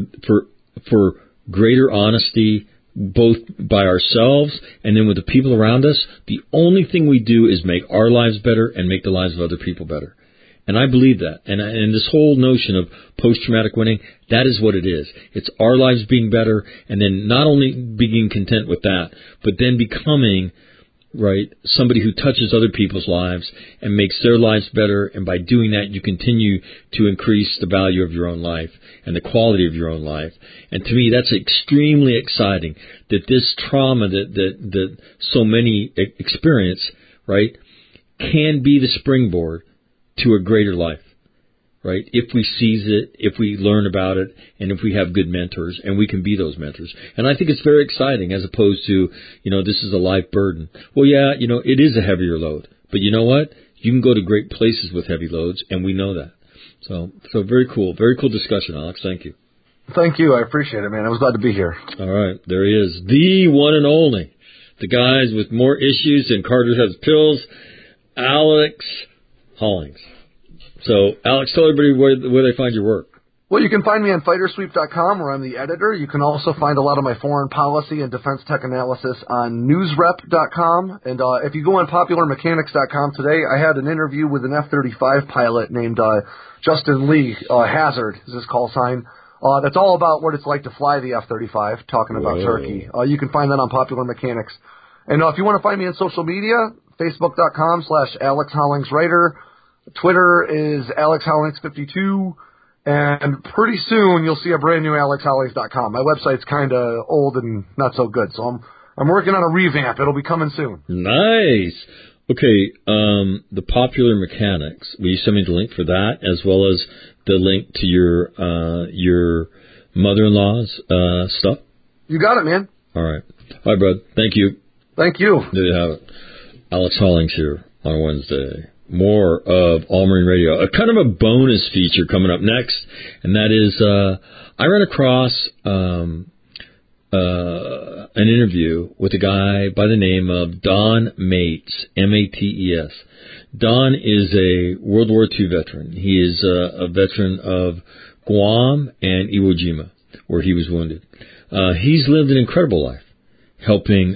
for greater honesty, both by ourselves and then with the people around us, the only thing we do is make our lives better and make the lives of other people better. And I believe that. And this whole notion of post-traumatic winning, that is what it is. It's our lives being better, and then not only being content with that, but then becoming, right, somebody who touches other people's lives and makes their lives better. And by doing that, you continue to increase the value of your own life and the quality of your own life. And to me, that's extremely exciting that this trauma that so many experience, right, can be the springboard to a greater life, right? If we seize it, if we learn about it, and if we have good mentors, and we can be those mentors. And I think it's very exciting as opposed to, this is a life burden. Well, yeah, it is a heavier load. But you know what? You can go to great places with heavy loads, and we know that. So very cool. Very cool discussion, Alex. Thank you. Thank you. I appreciate it, man. I was glad to be here. All right. There he is. The one and only. The guys with more issues than Carter has pills. Alex Hollings. So, Alex, tell everybody where they find your work. Well, you can find me on FighterSweep.com, where I'm the editor. You can also find a lot of my foreign policy and defense tech analysis on NewsRep.com. And if you go on PopularMechanics.com today, I had an interview with an F-35 pilot named Justin Lee, Hazard is his call sign. That's all about what it's like to fly the F-35, talking about Turkey. You can find that on Popular Mechanics. And if you want to find me on social media, Facebook.com/AlexHollingsWriter. Twitter is AlexHollings52. And pretty soon you'll see a brand new AlexHollings.com. My website's kind of old and not so good, so I'm working on a revamp. It'll be coming soon. Nice. Okay, the Popular Mechanics. Will you send me the link for that, as well as the link to your mother-in-law's stuff? You got it, man. All right. All right, bud. Thank you. Thank you. There you have it. Alex Hollings here on Wednesday. More of All Marine Radio. A kind of a bonus feature coming up next, and that is I ran across an interview with a guy by the name of Don Mates, M-A-T-E-S. Don is a World War II veteran. He is a veteran of Guam and Iwo Jima, where he was wounded. He's lived an incredible life, helping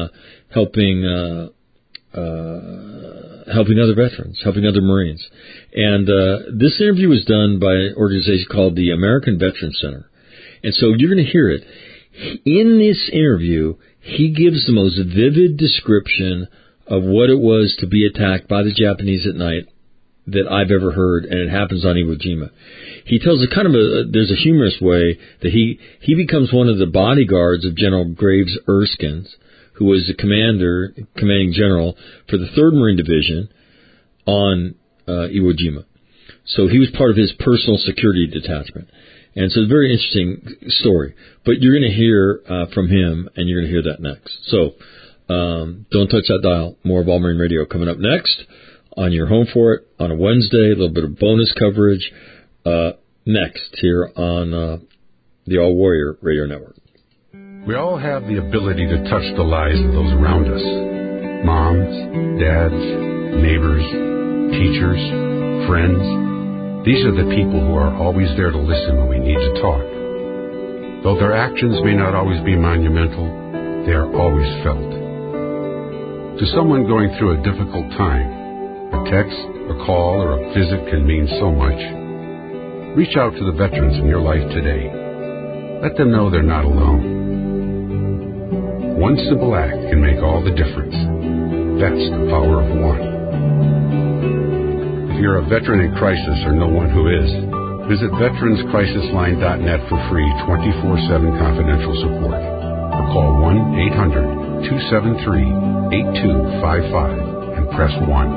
other veterans, helping other Marines. And this interview was done by an organization called the American Veterans Center. And so you're going to hear it. In this interview, he gives the most vivid description of what it was to be attacked by the Japanese at night that I've ever heard, and it happens on Iwo Jima. He tells a kind of there's a humorous way that he becomes one of the bodyguards of General Graves Erskine, who was the commanding general for the 3rd Marine Division on Iwo Jima. So he was part of his personal security detachment. And so it's a very interesting story. But you're going to hear from him, and you're going to hear that next. So don't touch that dial. More of All Marine Radio coming up next on your home for it on a Wednesday. A little bit of bonus coverage next here on the All Warrior Radio Network. We all have the ability to touch the lives of those around us. Moms, dads, neighbors, teachers, friends. These are the people who are always there to listen when we need to talk. Though their actions may not always be monumental, they are always felt. To someone going through a difficult time, a text, a call, or a visit can mean so much. Reach out to the veterans in your life today. Let them know they're not alone. One simple act can make all the difference. That's the power of one. If you're a veteran in crisis or know one who is, visit veteranscrisisline.net for free 24/7 confidential support. Or call 1-800-273-8255 and press 1.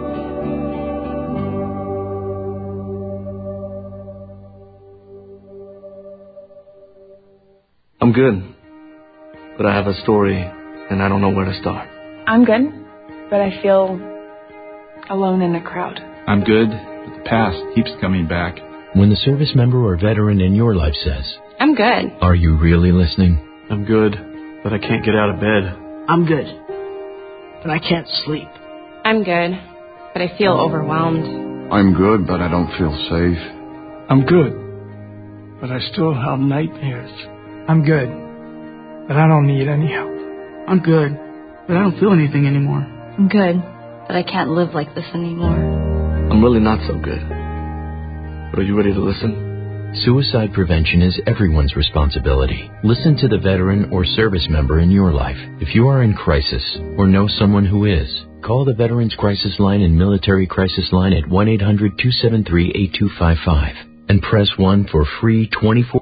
I'm good, but I have a story and I don't know where to start. I'm good, but I feel alone in a crowd. I'm good, but the past keeps coming back. When the service member or veteran in your life says, I'm good. Are you really listening? I'm good, but I can't get out of bed. I'm good, but I can't sleep. I'm good, but I feel overwhelmed. I'm good, but I don't feel safe. I'm good, but I still have nightmares. I'm good, but I don't need any help. I'm good, but I don't feel anything anymore. I'm good, but I can't live like this anymore. I'm really not so good. But are you ready to listen? Suicide prevention is everyone's responsibility. Listen to the veteran or service member in your life. If you are in crisis or know someone who is, call the Veterans Crisis Line and Military Crisis Line at 1-800-273-8255 and press 1 for free 24